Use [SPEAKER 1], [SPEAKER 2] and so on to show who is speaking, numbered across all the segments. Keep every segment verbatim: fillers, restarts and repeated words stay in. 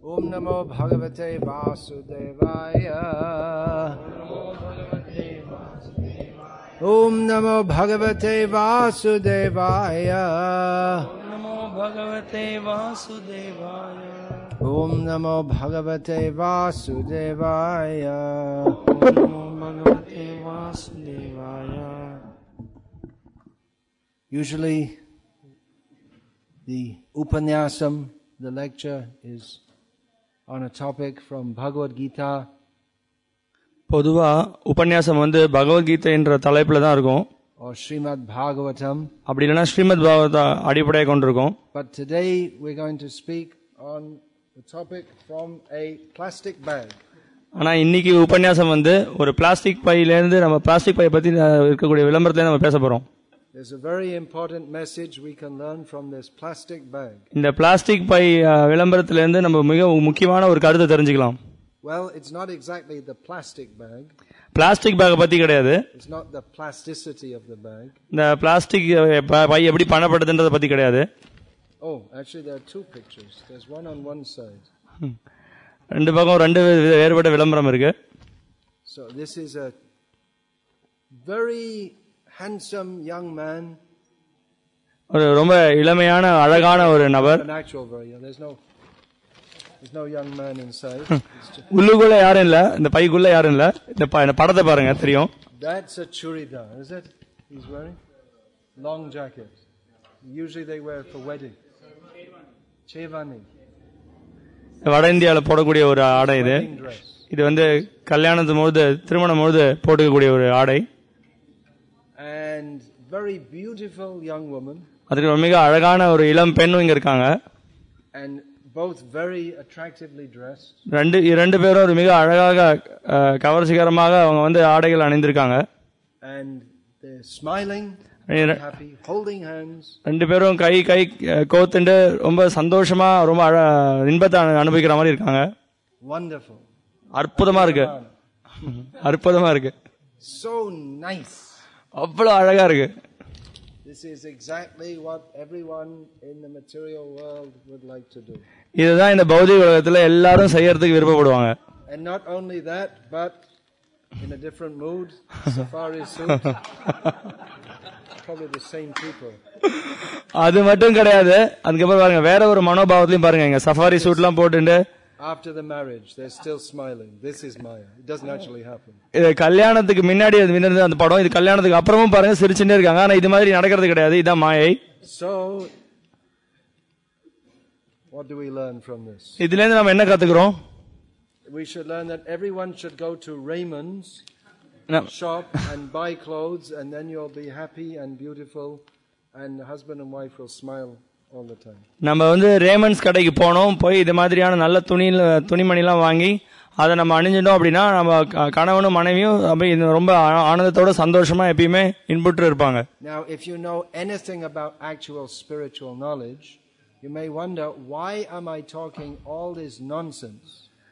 [SPEAKER 1] Om Namo Bhagavate Vasudevaya. Om Namo Bhagavate Vasudevaya. Om Namo Bhagavate Vasudevaya. Usually the Upanyasam, the lecture, is on a topic from Bhagavad Gita.
[SPEAKER 2] பொதுவா உபன்யாசம் வந்து பகவத்கீதை என்ற தலைப்புல தான் இருக்கும்.
[SPEAKER 1] Or Srimad Bhagavatam.
[SPEAKER 2] அப்படி இல்லைன்னா ஸ்ரீமத் பாகவத அடிப்படையாக கொண்டிருக்கும்.
[SPEAKER 1] But today we're going to speak on the topic from a plastic bag.
[SPEAKER 2] ஆனா இன்னைக்கு உபன்யாசம் வந்து ஒரு பிளாஸ்டிக் பையிலேருந்து நம்ம பிளாஸ்டிக் பையை பத்தி இருக்கக்கூடிய விளம்பரத்துல நம்ம பேச போறோம்.
[SPEAKER 1] There's a very important message we can learn from this plastic bag.
[SPEAKER 2] இந்த பிளாஸ்டிக் பை விளம்பரத்திலிருந்து நம்ம மிக முக்கியமான ஒரு கருத்தை தெரிஞ்சுக்கலாம்.
[SPEAKER 1] Well, it's not exactly the plastic bag.
[SPEAKER 2] Plastic bag பத்தி கிடையாது.
[SPEAKER 1] It's not the plasticity of the bag.
[SPEAKER 2] இந்த பிளாஸ்டிக் பை எப்படி பண்ணப்படுதுன்றத பத்தி கிடையாது.
[SPEAKER 1] Oh, actually there are two pictures. There's one on one side.
[SPEAKER 2] ரெண்டு பக்கம் ரெண்டு வேறுபட்ட விளம்பரம் இருக்கு.
[SPEAKER 1] So this is a very handsome young man.
[SPEAKER 2] ஒரு ரொம்ப இளமையான அழகான ஒரு நபர்.
[SPEAKER 1] An actual very young. There's no There's no young man inside.
[SPEAKER 2] உள்ளுக்குள்ள யாரும் இல்ல, இந்த பைக்குள்ள யாரும் இல்ல. இந்த படத்தை பாருங்க தெரியும்.
[SPEAKER 1] That's a churidar, is it? He's wearing long jacket. Usually they wear for wedding. Chevani.
[SPEAKER 2] வட இந்தியால போடக்கூடிய ஒரு ஆடை இது. இது வந்து கல்யாணத்து போது திருமணம் போது போடக்கூடிய ஒரு ஆடை.
[SPEAKER 1] And very beautiful young woman.
[SPEAKER 2] அதுக்கு மிக அழகான ஒரு இளம் பெண்ணும் இங்க இருக்காங்க.
[SPEAKER 1] And both very attractively dressed.
[SPEAKER 2] ரெண்டு இரண்டு பேரும் ஒரு மிக அழகாக கவர்ச்சிகரமாக அவங்க வந்து ஆடைகள் அணிந்திருக்காங்க.
[SPEAKER 1] And they're smiling, happy, holding hands.
[SPEAKER 2] ரெண்டு பேரும் கை கை கோத்துண்டு ரொம்ப சந்தோஷமா ரொம்ப இன்பத்தை அனுபவிக்கிற மாதிரி இருக்காங்க.
[SPEAKER 1] Wonderful.
[SPEAKER 2] அற்புதமா இருக்கு. அற்புதமா இருக்கு.
[SPEAKER 1] So nice.
[SPEAKER 2] அவ்வளவு அழகா இருக்கு.
[SPEAKER 1] This is exactly what everyone in the material world would like to do.
[SPEAKER 2] இதுதான் இந்த பௌதிக உலகத்துல எல்லாரும் செய்யறதுக்கு விருப்பப்படுவாங்க.
[SPEAKER 1] And not only that, but in a different mood, safari suit. Probably the same people.
[SPEAKER 2] அது மட்டும் கிடையாது. அதுக்கப்புறம் பாருங்க வேற ஒரு மனோபாவத்திலையும் பாருங்க இங்க சஃபாரி சூட்லாம் போட்டுட்டு
[SPEAKER 1] after the marriage they're still smiling. This is Maya. It doesn't actually happen.
[SPEAKER 2] இது கல்யாணத்துக்கு முன்னாடி வினது அந்த படம், இது கல்யாணத்துக்கு அப்புறமும் பாருங்க சிரிச்சுட்டே இருக்காங்க. ஆனா இது மாதிரி நடக்கிறது கிடையாது. இதான் மாயை.
[SPEAKER 1] So what do we learn from this?
[SPEAKER 2] இதுல இருந்து நாம என்ன கத்துக்கிறோம்?
[SPEAKER 1] We should learn that everyone should go to Raymond's shop and buy clothes, and then you'll be happy and beautiful, and husband and wife will smile all the time.
[SPEAKER 2] நம்ம வந்து ரேமண்ட்ஸ் கடைக்கு போனோம், போய் இது மாதிரியான நல்ல துணி துணிமணிலாம் வாங்கி அதை நம்ம அணிஞ்சிட்டோம் அப்படின்னா நம்ம கணவனும் மனைவியும் ரொம்ப ஆனந்தத்தோட சந்தோஷமா எப்பயுமே இன்புற்று இருப்பாங்க.
[SPEAKER 1] Now if you know anything about actual spiritual knowledge, you may wonder, why am I talking all this nonsense?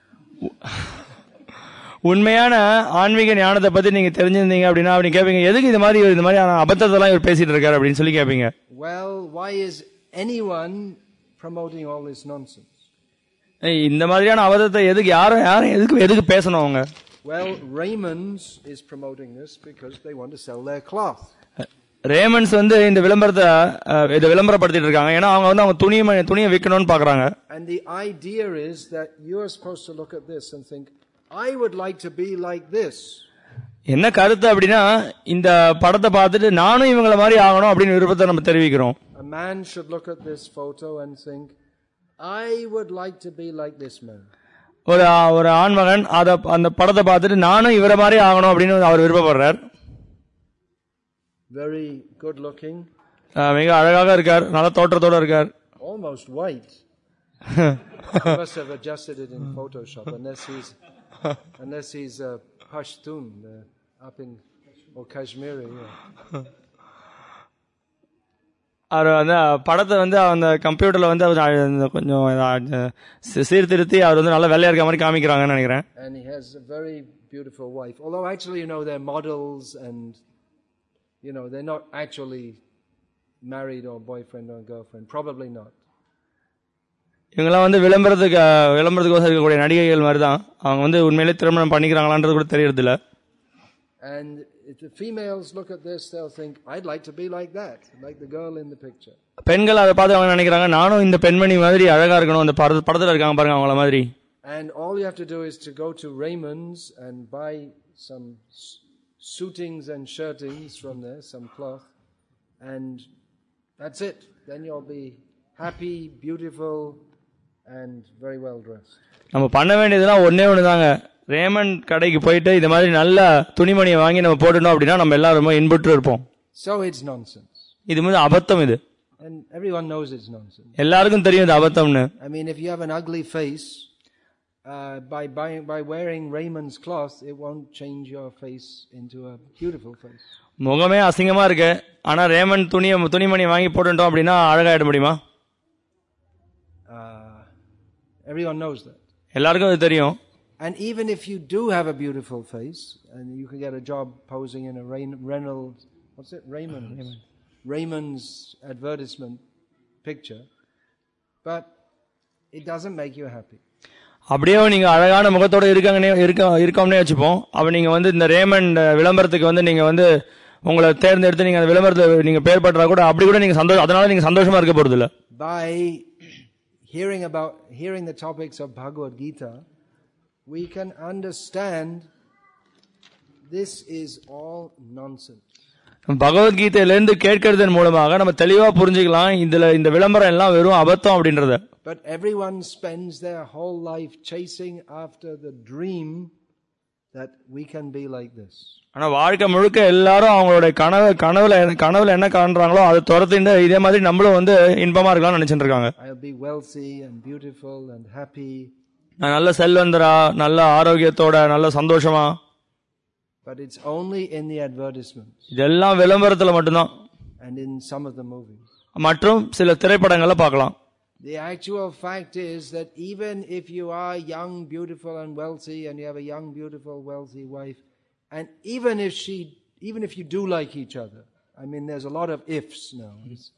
[SPEAKER 2] உண்மையான ஆன்மீக ஞானத்தை பத்தி நீங்க தெரிஞ்சிருந்தீங்க அப்படின்னா அப்படி கேட்பீங்க, எதுக்கு இது மாதிரி இந்த மாதிரி அபத்தத்தெல்லாம் இவர் பேசிட்டு இருக்காரு அப்படின்னு சொல்லி கேட்பீங்க.
[SPEAKER 1] Well, why is anyone promoting all this nonsense?
[SPEAKER 2] இந்த மாதிரியான அபத்தத்தை எதுக்கு யாரும் யாரும் எதுக்கு எதுக்கு பேசணும் அவங்க?
[SPEAKER 1] Well, Raymond's is promoting this because they want to sell their cloth.
[SPEAKER 2] Raymonds வந்து இந்த விளம்பரத்தை இத விளம்பரப்படுத்திட்டு இருக்காங்க. ஏன்னா அவங்க வந்து அவங்க துணியை துணியை விற்கணும்னு பாக்குறாங்க.
[SPEAKER 1] And the idea is that you are supposed to look at this and think, I would like to be like this.
[SPEAKER 2] என்ன கருத்து அப்படின்னா இந்த படத்தை பார்த்துட்டு நானும் இவங்கள மாதிரி ஆகணும் அப்படின்னு விருப்பத்தை நம்ம தெரிவிக்கிறோம்.
[SPEAKER 1] A man should look at this photo and think, I would like to be like this man.
[SPEAKER 2] ஒரு ஒரு ஆண்மகன் அத அந்த படத்தை பார்த்துட்டு நானும் இவரை மாதிரி ஆகணும் அப்படின்னு அவர் விருப்பப்படுறார்.
[SPEAKER 1] Very good looking.
[SPEAKER 2] மிக அழகாக இருக்கார், நல்ல தோற்றத்தோட இருக்கார்.
[SPEAKER 1] Almost white. He must have adjusted it in Photoshop unless he's unless he's a Pashtun uh, up in or Kashmiri. Yeah.
[SPEAKER 2] அவர் வந்து படத்தை வந்து அந்த கம்ப்யூட்டர்ல வந்து கொஞ்சம் சீர்திருத்தி அவர் வந்து நல்ல வெள்ளையா இருக்க மாதிரி காமிக்கிறாங்கன்னு நினைக்கிறேன்.
[SPEAKER 1] And he has a very beautiful wife. Although actually, you know, they're models and you know, they're not actually married or boyfriend or girlfriend. Probably not.
[SPEAKER 2] இவங்கெல்லாம் வந்து விளம்பரத்துக்கு விளம்பரத்துக்கோசம் இருக்கக்கூடிய நடிகைகள் மாதிரி தான். அவங்க வந்து உண்மையிலே திருமணம் பண்ணிக்கிறாங்களான்றது கூட தெரியறது இல்ல.
[SPEAKER 1] And if the females look at this, they'll think, I'd like to be like that, like the girl in the picture.
[SPEAKER 2] பெண்கள் அதை பார்த்து அவங்க நினைக்கிறாங்க, நானும் இந்த பெண்மணி மாதிரி அழகா இருக்கணும், அந்த படத்துல இருக்காங்க பாருங்க அவங்கள மாதிரி.
[SPEAKER 1] And all you have to do is to go to Raymond's and buy some suitings and shirtings from there, some cloth, and that's it. Then you'll be happy, beautiful, and very well dressed.
[SPEAKER 2] நம்ம பண்ண வேண்டியதெல்லாம் ஒண்ணே ஒண்ணுதாங்க. Raymond கடைக்கு போயிட்டு இந்த மாதிரி நல்ல துணிமணியை வாங்கி நம்ம போடணும் அப்படின்னா நம்ம எல்லாரும் ரொம்ப இன்புற்று இருப்போம்.
[SPEAKER 1] So it's nonsense.
[SPEAKER 2] இது வந்து அபத்தம் இது.
[SPEAKER 1] And everyone knows it's nonsense.
[SPEAKER 2] எல்லாருக்கும் தெரியும் இது அபத்தம்னு.
[SPEAKER 1] I mean, if you have an ugly face, uh, by buying by wearing Raymond's cloth, it won't change your face into a beautiful face.
[SPEAKER 2] முகமே அசிங்கமா இருக்கு, ஆனா ரேமண்ட் துணியை துணிமணி வாங்கி போட்டுட்டோம் அப்படின்னா அழகாயிட முடியுமா?
[SPEAKER 1] Uh, everyone knows that.
[SPEAKER 2] எல்லாருக்கும் அது தெரியும்.
[SPEAKER 1] And even if you do have a beautiful face, and you can get a job posing in a Rain, Reynolds, what's it, Raymond's, Raymond. Raymond's advertisement picture, but it doesn't make you happy.
[SPEAKER 2] அப்படியே நீங்க அழகான முகத்தோட இருக்காங்கனே இருக்க இருக்கோம்னே வச்சுப்போம். அப்ப நீங்க வந்து இந்த ரேமண்ட் விளம்பரத்துக்கு வந்து நீங்க வந்து உங்களை தேர்ந்தெடுத்து நீங்க அந்த விளம்பரத்துல நீங்க பேர் பண்றா கூட அப்படி கூட நீங்க சந்தோஷம் அதனால நீங்க சந்தோஷமா இருக்க போறது இல்ல.
[SPEAKER 1] By hearing about hearing the topics of Bhagavad Gita, we can understand this is all nonsense.
[SPEAKER 2] பகவத்கீதையில இருந்து கேட்கிறதன் மூலமாக நம்ம தெளிவா புரிஞ்சுக்கலாம் இதுல இந்த விளம்பரம் எல்லாம் வெறும் அபத்தம் அப்படின்றத.
[SPEAKER 1] But everyone spends their whole life chasing after the dream that we can be like this.
[SPEAKER 2] ஆனா வாழ்க்கை முழுக்க எல்லாரும் அவங்களுடைய கனவு கனவுல கனவுல என்ன காண்றாங்களோ அதை துரத்திட்டு இதே மாதிரி நம்மளும் வந்து இன்பமா இருக்கலாம்னு நினைச்சிட்டு இருக்காங்க.
[SPEAKER 1] I'll be wealthy and beautiful and happy.
[SPEAKER 2] நான் நல்ல செல்வந்தரா, நல்ல ஆரோக்கியத்தோட, நல்ல சந்தோஷமா.
[SPEAKER 1] But it's only in the advertisements.
[SPEAKER 2] இதெல்லாம் விளம்பரத்துல மட்டும்தான்.
[SPEAKER 1] And in some of the movies.
[SPEAKER 2] மற்றும் சில திரைப்படங்களை பார்க்கலாம்.
[SPEAKER 1] The actual fact is that even if you are young, beautiful and wealthy and you have a young, beautiful, wealthy wife, and even if she, even if you do like each other, I mean there's a lot of ifs now.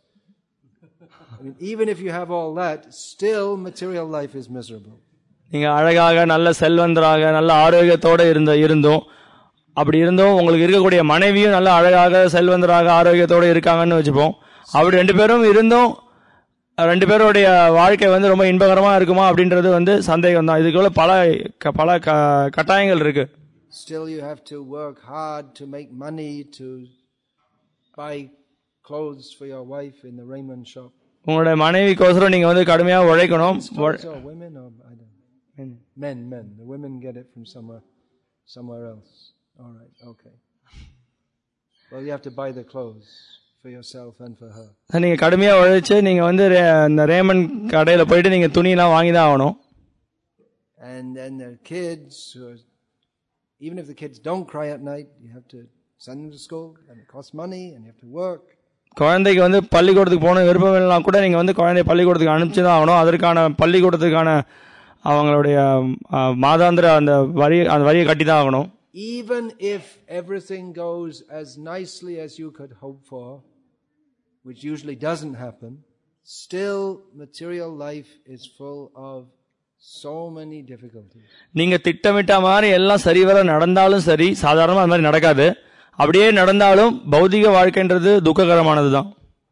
[SPEAKER 1] I mean, even if you have all that, still material life is miserable.
[SPEAKER 2] நீங்க அழகாக நல்ல செல்வந்தராக நல்ல ஆரோக்கியத்தோட இருந்த இருந்தோம் அப்படி இருந்தோம் உங்களுக்கு இருக்கக்கூடிய மனைவியும் நல்ல அழகாக செல்வந்தராக ஆரோக்கியத்தோட இருக்காங்கன்னு வச்சுப்போம். அப்படி ரெண்டு பேரும் இருந்தோம் ரெண்டு பேருடைய வாழ்க்கை வந்து ரொம்ப இன்பகரமா இருக்குமா அப்படின்றது வந்து சந்தேகம் தான். இதுக்குள்ள பல பல கட்டாயங்கள் இருக்கு.
[SPEAKER 1] Still you have to work hard to make money to buy clothes for your wife in the Raymond shop.
[SPEAKER 2] உங்களுடைய மனைவிக்கோசரம் நீங்க வந்து கடுமையா உழைக்கணும்.
[SPEAKER 1] Women or I don't know. Men, men. The women get it from somewhere, somewhere else. All right, okay. Well, you have to buy the clothes for yourself and for her.
[SPEAKER 2] நீங்க கடுமையா உழைச்சு நீங்க வந்து அந்த ரேமண்ட் கடையில போயிட்டு நீங்க துணி எல்லாம் வாங்கி தான் ஆகணும்.
[SPEAKER 1] And then the kids, even if the kids don't cry at night, you have to send them to school, and it costs money, and you have to work.
[SPEAKER 2] குழந்தைக்கு வந்து பள்ளிக்கூடத்துக்கு போகணும் விருப்பம் இல்லைனா கூட நீங்க வந்து குழந்தைய பள்ளிக்கூடத்துக்கு அனுப்பிச்சு தான் ஆகணும். அதற்கான பள்ளிக்கூடத்துக்கான அவங்களுடைய மாதாந்திர அந்த வரி அந்த வரியை கட்டி தான் ஆகணும்.
[SPEAKER 1] Even if everything goes as nicely as you could hope for, which usually doesn't happen, still material life is full of so many difficulties.
[SPEAKER 2] நீங்க திட்டமிட்ட மாதிரி எல்லாம் சரிவர நடந்தாலும் சரி, சாதாரணமா அந்த மாதிரி நடக்காது. அப்படியே நடந்தாலும் பௌதிக வாழ்க்கைன்றது துக்ககரமானதுதான்.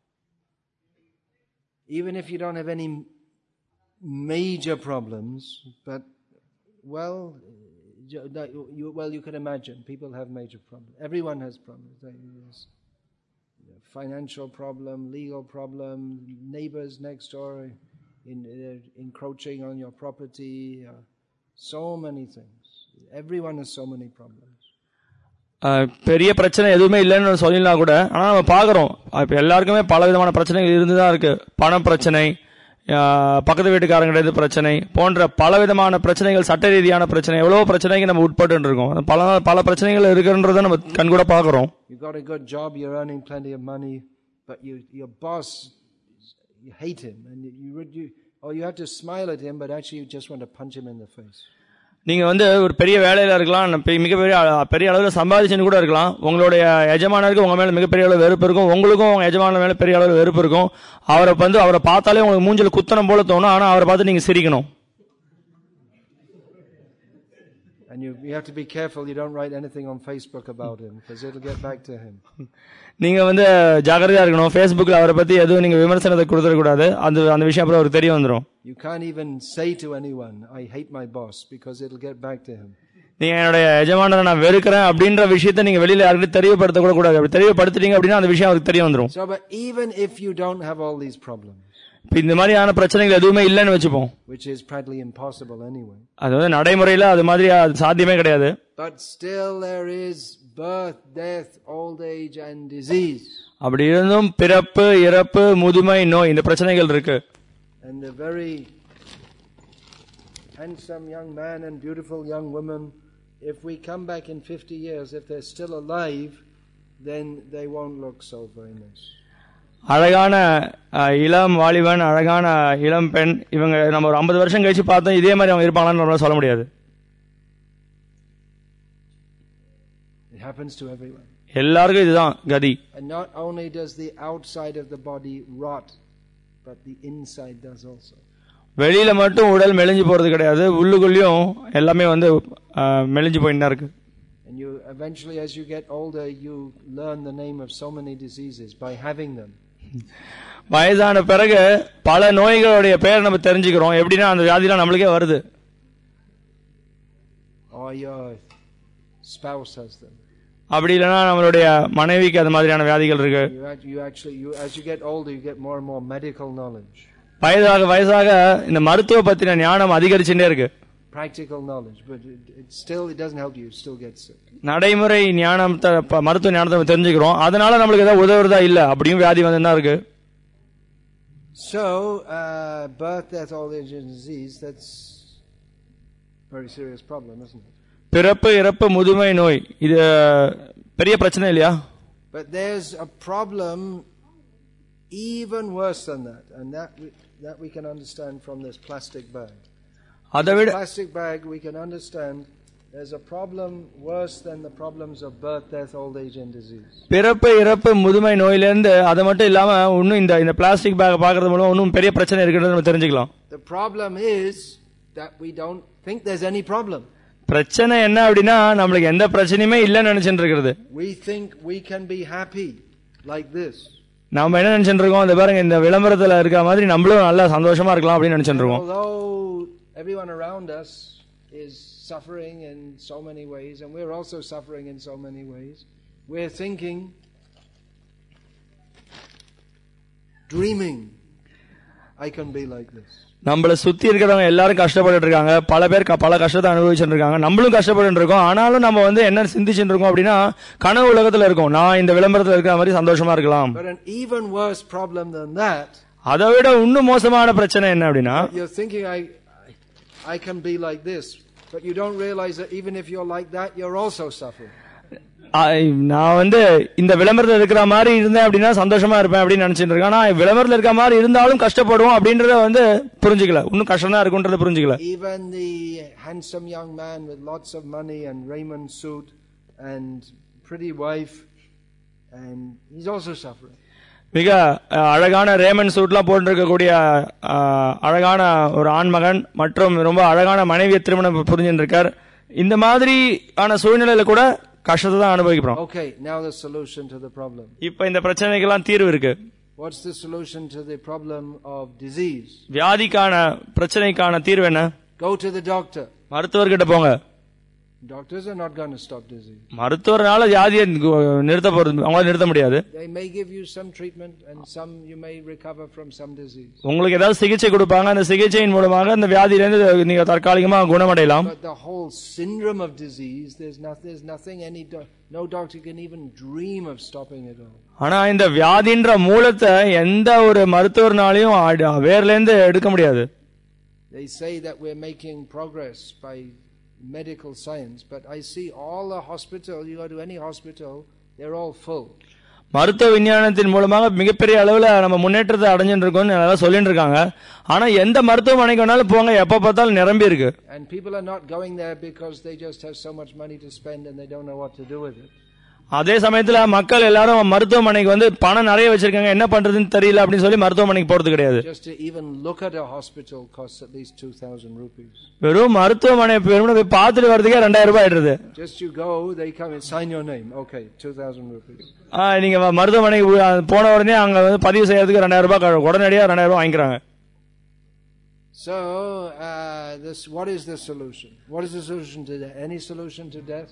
[SPEAKER 1] Even if you don't have any major problems, but well You, well, you can imagine people have major problems. Everyone has problems. There's financial problem, legal problem, neighbors next door in, uh, encroaching on your property. Uh, so many things. Everyone has so many problems.
[SPEAKER 2] பெரிய பிரச்சனை எதுவுமே இல்லைன்னு சொல்லலாம் கூட, ஆனா நம்ம பாக்குறோம் இப்ப எல்லாருக்குமே பல விதமான பிரச்சனைகள் இருந்துதான் இருக்கு. பண பிரச்சனை, பக்கத்து வீட்டுக்காரங்க பிரச்சனை போன்ற பல விதமான பிரச்சனைகள், சட்ட ரீதியான பிரச்சனை, எவ்வளவு பிரச்சனைக்கு நம்ம உட்பட்டு இருக்கோம். பல பல பிரச்சனைகள் இருக்குன்றத நம்ம கண் கூட பாக்குறோம்.
[SPEAKER 1] You got a good job, you're earning plenty of money, but you, your boss, you hate him, and you, you or you have to smile at him, but actually you just want to punch him in the face.
[SPEAKER 2] நீங்க வந்து ஒரு பெரிய வேலையில இருக்கலாம், மிகப்பெரிய பெரிய அளவில் சம்பாதிச்சுன்னு கூட இருக்கலாம். உங்களுடைய எஜமானருக்கு உங்க மேல மிகப்பெரிய அளவு வெறுப்பு இருக்கும், உங்களுக்கும் உங்க எஜமான மேல பெரிய அளவு வெறுப்பு இருக்கும். அவரை வந்து அவரை பார்த்தாலே உங்களுக்கு மூஞ்சில குத்தனம் போல தோணும். ஆனா அவரை பார்த்து நீங்க சிரிக்கணும்.
[SPEAKER 1] And you, you have to be careful you don't write anything on Facebook about him because it'll get back to him.
[SPEAKER 2] நீங்க வந்து ஜாக்கிரதையா இருக்கணும். Facebookல அவரை பத்தி எதுவும் நீங்க விமர்சனத்தை கொடுத்துட கூடாது. அந்த அந்த விஷயம் அப்புறம் அவருக்கு தெரிய வந்துரும்.
[SPEAKER 1] You can't even say to anyone I hate my boss because it'll get back to him.
[SPEAKER 2] நீங்க என்னோட எஜமானரை நான் வெறுக்கிறேன் அப்படின்ற விஷயத்தை நீங்க வெளியில யாருக்கும் தெரியப்படுத்த கூட கூடாது. அப்படி தெரியப்படுத்திட்டீங்க அப்படின்னா அந்த விஷயம் அவருக்கு தெரிய வந்துரும்.
[SPEAKER 1] So but even if you don't have all these problems,
[SPEAKER 2] இந்த மாதிரியான பிரச்சனைகள் எதுவுமே இல்லைன்னு வச்சுப்போம்,
[SPEAKER 1] which is practically impossible anyway.
[SPEAKER 2] அது வந்து நடைமுறையில அது மாதிரி சாத்தியமே கிடையாது.
[SPEAKER 1] But still there is birth, death, old age and disease.
[SPEAKER 2] அப்படி இருந்தும் பிறப்பு, இறப்பு, முதுமை, நோய் இந்த பிரச்சனைகள் இருக்கு.
[SPEAKER 1] And a very handsome young man and beautiful young woman, if we come back in fifty years, if they're still alive, then they won't look so very nice.
[SPEAKER 2] அழகான இளம் வாலிபன், அழகான இளம் பெண், இவங்க நம்ம ஒரு ஐம்பது வருஷம் கழிச்சு பார்த்தோம் இதே மாதிரி அவங்க இருப்பாங்களான்னு நம்மளால சொல்ல முடியாது.
[SPEAKER 1] It happens to everyone.
[SPEAKER 2] எல்லாருக்கும் இதுதான் கதி.
[SPEAKER 1] And not only does the outside of the body rot, but the inside does also.
[SPEAKER 2] வெளியில மட்டும் உடல் மெலிஞ்சு போறது கிடையாது, உள்ளுக்குள்ளேயும் எல்லாமே வந்து மெலிஞ்சு போயிட்டு இருக்கு.
[SPEAKER 1] And you eventually as you get older you learn the name of so many diseases by having them.
[SPEAKER 2] வயதான பிறகு பல நோய்களுடைய பெயர் நம்ம தெரிஞ்சுக்கிறோம். எப்படின்னா அந்த வியாதிலாம் நம்மளுக்கே வருது.
[SPEAKER 1] Or your spouse has them.
[SPEAKER 2] அப்படி இல்லைன்னா நம்மளுடைய மனைவிக்கு அது மாதிரியான வியாதிகள் இருக்கு.
[SPEAKER 1] You actually you as you get older you get more and more medical knowledge.
[SPEAKER 2] வயதாக வயசாக இந்த மருத்துவ பத்தின ஞானம் அதிகரிச்சுட்டே இருக்கு.
[SPEAKER 1] Practical knowledge, but it, it still it doesn't help you, you still get sick.
[SPEAKER 2] நடைமுறை ஞானம், மருத்துவ ஞானத்தை தெரிஞ்சுக்கிறோம், அதனால நம்மளுக்கு ஏதாவது உதவுறதா இல்ல, அப்படியும் வியாதி வந்து இருக்கு.
[SPEAKER 1] So uh, birth, death, old age and disease, that's a very serious problem, isn't it?
[SPEAKER 2] பிறப்பு, இறப்பு, முதுமை, நோய் இது பெரிய பிரச்சனை இல்லையா?
[SPEAKER 1] But there's a problem even worse than that, and that we, that we can understand from this plastic bag.
[SPEAKER 2] This
[SPEAKER 1] plastic bag we can understand there's a problem worse than the problems of birth, death, old age and disease.
[SPEAKER 2] பிறப்பு, இறப்பு, முதுமை, நோயில இருந்து அது மட்டும் இல்லாம இன்னும் இந்த இந்த பிளாஸ்டிக் பேக் பார்க்கிறது மூலம் இன்னும் பெரிய பிரச்சனை இருக்குன்னு நம்ம தெரிஞ்சுக்கலாம்.
[SPEAKER 1] The problem is that we don't think there's any problem.
[SPEAKER 2] பிரச்சனை என்ன அப்படின்னா நமக்கு எந்த பிரச்சனையுமே இல்லன்னு நினைச்சிட்டு இருக்குது.
[SPEAKER 1] We think we can be happy like this.
[SPEAKER 2] நாம என்ன நினைச்சிட்டு இருக்கோம், இந்த பாருங்க இந்த விளம்பரத்துல இருக்க மாதிரி நம்மளும் நல்லா சந்தோஷமா இருக்கலாம் அப்படின்னு நினைச்சிட்டு இருக்கோம்.
[SPEAKER 1] Everyone around us is suffering in so many ways and we're also suffering in so many ways. We're thinking, dreaming, I can be like this.
[SPEAKER 2] நம்மள சுத்தி இருக்கிறவங்க எல்லாரும் கஷ்டப்பட்டு இருக்காங்க, பல பேர் பல கஷ்டத்தை அனுபவிச்சுட்டு இருக்காங்க, நம்மளும் கஷ்டப்பட்டு இருக்கோம். ஆனாலும் நம்ம வந்து என்ன சிந்திச்சுட்டு இருக்கோம் அப்படின்னா கனவு உலகத்துல இருக்கோம், நான் இந்த விளம்பரத்துல இருக்கிற மாதிரி சந்தோஷமா இருக்கலாம்.
[SPEAKER 1] But an even worse problem than that,
[SPEAKER 2] அதை விட இன்னும் மோசமான பிரச்சனை என்ன அப்படின்னா,
[SPEAKER 1] you're thinking I I can be like this, but you don't realize that even if you're like that you're also suffering.
[SPEAKER 2] நான் வந்து இந்த விளம்பரத்துல இருக்கிற மாதிரி இருந்தேன் அப்படின்னா சந்தோஷமா இருப்பேன் அப்படின்னு நினைச்சிட்டு இருக்கேன். ஆனா விளம்பரத்துல இருக்கிற மாதிரி இருந்தாலும் கஷ்டப்படுவோம் அப்படின்றத வந்து புரிஞ்சுக்கல, இன்னும் கஷ்டம் தான் இருக்குன்றத புரிஞ்சுக்கல.
[SPEAKER 1] Even the handsome young man with lots of money and Raymond suit and pretty wife, and he's also suffering.
[SPEAKER 2] மிக அழகான ரேமன் சூட்லாம் போட்டு இருக்கக்கூடிய அழகான ஒரு ஆண்மகன் மற்றும் ரொம்ப அழகான மனைவியை திருமணம் புரிஞ்சுட்டு இருக்கார். இந்த மாதிரி ஆன சூழ்நிலையில கூட கஷ்டத்தை தான் அனுபவிக்கிறோம்.
[SPEAKER 1] Okay, now the solution to the problem.
[SPEAKER 2] இப்ப இந்த பிரச்சனைக்கெல்லாம் தீர்வு இருக்கு.
[SPEAKER 1] What's the solution to the problem of disease?
[SPEAKER 2] வியாதிக்கான பிரச்சனைக்கான தீர்வு என்ன?
[SPEAKER 1] Go to the doctor.
[SPEAKER 2] மருத்துவர்கிட்ட போங்க.
[SPEAKER 1] Doctors are not going to stop disease.
[SPEAKER 2] மருத்துவரால வியாதியை நிறுத்த போறது, அவங்களால நிறுத்த முடியாது.
[SPEAKER 1] They may give you some treatment and some you may recover from some disease.
[SPEAKER 2] உங்களுக்கு ஏதாவது சிகிச்சை கொடுப்பாங்க, அந்த சிகிச்சையின் மூலமாக அந்த வியாதியில இருந்து நீங்க தற்காலிகமா குணமடையலாம்.
[SPEAKER 1] But the whole syndrome of disease, there's nothing, there's nothing any do- no doctor can even dream of stopping it all.
[SPEAKER 2] ஆனா இந்த வியாதின்ற மூலத்தை எந்த ஒரு மருத்துவர்னாலையும் வேர்ல இருந்து எடுக்க முடியாது.
[SPEAKER 1] They say that we're making progress by medical science, but I see all the hospital, you go to any hospital, they're all full.
[SPEAKER 2] மருத்துவ விஞ்ஞானத்தின் மூலமாக மிகப்பெரிய அளவுல நம்ம முன்னேற்றத்தை அடைஞ்சிட்டு இருக்கோம் நல்லா சொல்லிட்டு இருக்காங்க. ஆனா எந்த மருத்துவமனைக்கு வேணாலும் போங்க, எப்ப பார்த்தாலும் நிரம்பி இருக்கு.
[SPEAKER 1] And people are not going there because they just have so much money to spend and they don't know what to do with it.
[SPEAKER 2] அதே சமயத்துல மக்கள் எல்லாரும் மருத்துவமனைக்கு வந்து பணம் நிறைய வச்சிருக்காங்க, என்ன பண்றதுன்னு தெரியல அப்படின்னு சொல்லி மருத்துவமனைக்கு போறது கிடையாது.
[SPEAKER 1] Just to even look at a hospital costs at least two thousand rupees.
[SPEAKER 2] வெறும் மருத்துவமனை போய் பார்த்துட்டு வரதுக்கே ரெண்டாயிரம் ரூபாய் ஆயிடுது.
[SPEAKER 1] Just you go, they come and sign your name. Okay, two thousand rupees.
[SPEAKER 2] ஆ நீங்க மருத்துவமனைக்கு போன உடனே அங்க வந்து பதிவு செய்யறதுக்கு ரெண்டாயிரம் ரூபாய் உடனடியா ரெண்டாயிரம் ரூபாய் வாங்கிக்கிறாங்க.
[SPEAKER 1] So uh, this what is the solution? What is the solution to death? Any solution to death?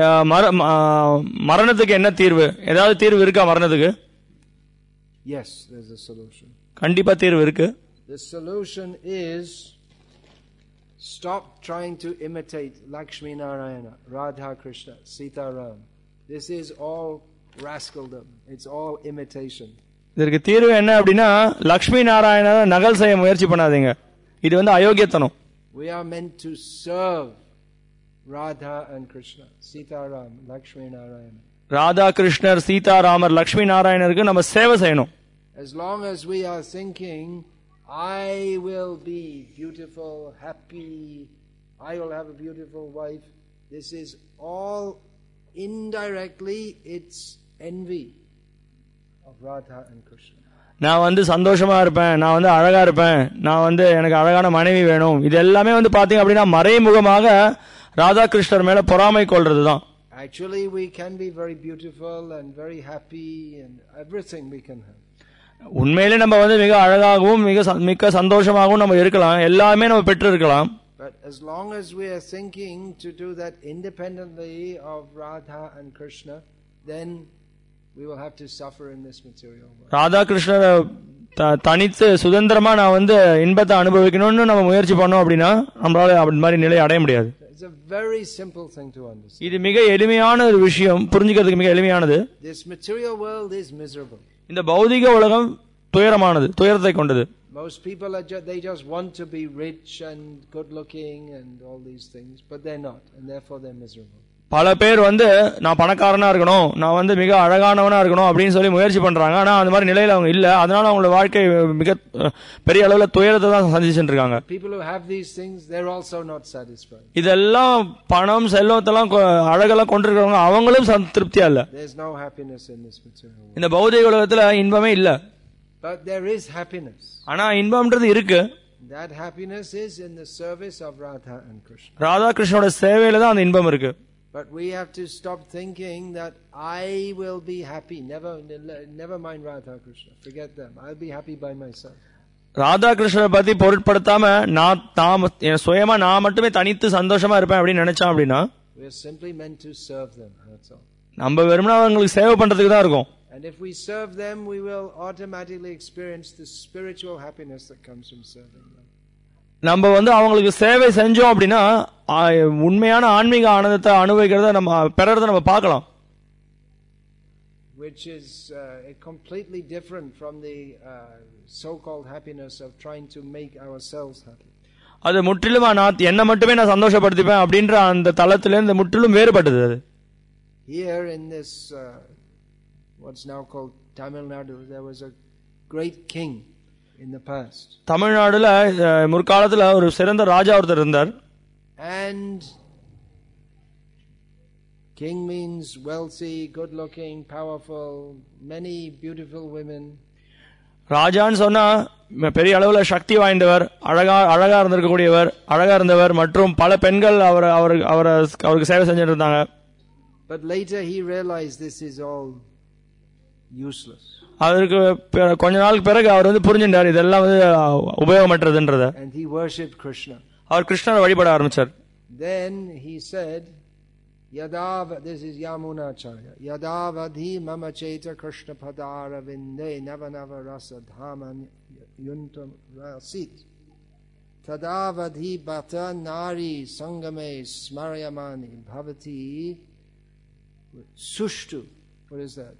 [SPEAKER 2] மரணத்துக்கு என்ன தீர்வு? ஏதாவது தீர்வு இருக்கா மரணத்துக்கு?
[SPEAKER 1] Yes, there's a solution.
[SPEAKER 2] கண்டிப்பா தீர்வு இருக்கு.
[SPEAKER 1] The solution is stop trying to imitate Lakshmi Narayana, Radha Krishna, Sita Ram. This is all rascaldom. It's all imitation.
[SPEAKER 2] இதற்கு தீர்வு என்ன அப்படின்னா லக்ஷ்மி நாராயண நகல் செய்ய முயற்சி பண்ணாதீங்க. இது வந்து அயோக்கியத்தனம்.
[SPEAKER 1] We are meant to serve Radha and Krishna, Sita Ram, Lakshmi Narayana.
[SPEAKER 2] Radha கிருஷ்ணர் சீதா ராமர் லக்ஷ்மி நாராயணருக்கு நம்ம சேவை செய்யணும்.
[SPEAKER 1] As long as we are thinking I will be beautiful, happy, I will have a beautiful wife, this is all indirectly it's envy of Radha and Krishna.
[SPEAKER 2] நான் வந்து சந்தோஷமா இருப்பேன், நான் வந்து அழகா இருப்பேன், நான் வந்து எனக்கு அழகான மனைவி வேணும், இது எல்லாமே வந்து பாத்தீங்க அப்படின்னா மறைமுகமாக ராதா கிருஷ்ணர் மேல பொறாமை கொள்றதுதான்.
[SPEAKER 1] Actually we can be very beautiful and very happy and everything we can have.
[SPEAKER 2] உண்மையிலே நம்ம வந்து மிக அழகாகவும் மிக மிக்க சந்தோஷமாகவும் நம்ம இருக்கலாம், எல்லாமே நம்ம பெற்று இருக்கலாம்.
[SPEAKER 1] But as long as we are thinking to do that independently of Radha and Krishna, then we will have to suffer in this material world.
[SPEAKER 2] Radha கிருஷ்ணரை தனித்து சுதந்திரமா நான் வந்து இன்பத்தை அனுபவிக்கணும்னு நம்ம முயற்சி பண்ணோம் அப்படின்னா நம்மளால அப்படி மாதிரி நிலை அடைய முடியாது.
[SPEAKER 1] It's a very simple thing to understand.
[SPEAKER 2] இது மிக எளிமையான ஒரு விஷயம், புரிஞ்சுக்கிறதுக்கு மிக எளிமையானது.
[SPEAKER 1] This material world is miserable.
[SPEAKER 2] இந்த பௌதிக உலகம் துயரமானது, துயரத்தை கொண்டது.
[SPEAKER 1] Most people are ju- they just want to be rich and good looking and all these things, but they're not, and therefore they're miserable.
[SPEAKER 2] பல பேர் வந்து நான் பணக்காரனா இருக்கணும், நான் வந்து மிக அழகானவனா இருக்கணும் அப்படின்னு சொல்லி முயற்சி பண்றாங்க. ஆனா அந்த மாதிரி நிலையில அவங்க இல்ல, அதனால அவங்களோட வாழ்க்கை மிக பெரிய அளவுல துயரத்தை தான் சந்திச்சுட்டு இருக்காங்க.
[SPEAKER 1] People who have these things, they're also not satisfied.
[SPEAKER 2] இதெல்லாம் பணம் செல்வத்தெல்லாம் அழகெல்லாம் கொண்டிருக்கிறவங்க அவங்களும் திருப்தியா இல்ல.
[SPEAKER 1] There's no happiness in this material world.
[SPEAKER 2] இந்த பௌதிக உலகத்துல இன்பமே இல்ல.
[SPEAKER 1] But there is happiness.
[SPEAKER 2] ஆனா இன்பம்ன்றது இருக்கு.
[SPEAKER 1] That happiness is in the service of Radha and Krishna.
[SPEAKER 2] Radha கிருஷ்ணனோட சேவையில தான் அந்த இன்பம் இருக்கு.
[SPEAKER 1] But we have to stop thinking that I will be happy. Never, never mind Radha Krishna. Forget them. I'll be happy by myself.
[SPEAKER 2] Radha கிருஷ்ணரை பத்தி பொருட்படுத்தாம நான் சுயமா நான் மட்டுமே தனித்து சந்தோஷமா இருப்பேன் அப்படின்னு நினைச்சோம் அப்படின்னா
[SPEAKER 1] we are simply meant to serve them. That's all.
[SPEAKER 2] நம்ம வெறுமனே அவங்களுக்கு சேவை பண்றதுக்கு தான் இருக்கும்.
[SPEAKER 1] And if we serve them, we will automatically experience the spiritual happiness that comes from serving them.
[SPEAKER 2] நம்ம வந்து அவங்களுக்கு சேவை செஞ்சோம் அப்படின்னா உண்மையான ஆன்மீக ஆனந்தத்தை அனுபவிக்கிறத நம்ம பெறறத நம்ம பார்க்கலாம்.
[SPEAKER 1] Which is uh, completely different from the uh, so-called happiness of trying to make ourselves happy.
[SPEAKER 2] அது முற்றிலும் நான் என்ன மட்டுமே நான் சந்தோஷப்படுத்திப்பேன் அப்படின்ற அந்த தளத்திலிருந்து முற்றிலும் வேறுபட்டது அது.
[SPEAKER 1] Here in this uh, what's now called Tamil Nadu, there was a great king in the past.
[SPEAKER 2] தமிழ்நாடுல முற்காலத்துல ஒரு சிறந்த ராஜா ஒருத்தர் இருந்தார்.
[SPEAKER 1] And king means wealthy, good looking, powerful, many beautiful women.
[SPEAKER 2] ராஜான்னு சொன்னா பெரிய அளவுல சக்தி வாய்ந்தவர், அழகா அழகா இருந்திருக்கக்கூடியவர், அழகா இருந்தவர் மற்றும் பல பெண்கள் அவர் அவருக்கு அவருக்கு சேவை செஞ்சுட்டு இருந்தாங்க.
[SPEAKER 1] But later he realized this is all useless.
[SPEAKER 2] அதற்கு கொஞ்ச நாளுக்கு பிறகு அவர் வந்து புரிஞ்சிட்டார் இதெல்லாம் வந்து உபயோகமற்றதுன்றத.
[SPEAKER 1] And he worshipped Krishna.
[SPEAKER 2] அவர் கிருஷ்ணரை வழிபட ஆரம்பிச்சார்.
[SPEAKER 1] Then he said, Yadav, this is Yamunacharya, Yadavadhi mama cheta Krishna padara vinde navanava rasa dhaman yuntam rasit tadavadhi bhata nari sangame smaryamani bhavati sushtu. What is that?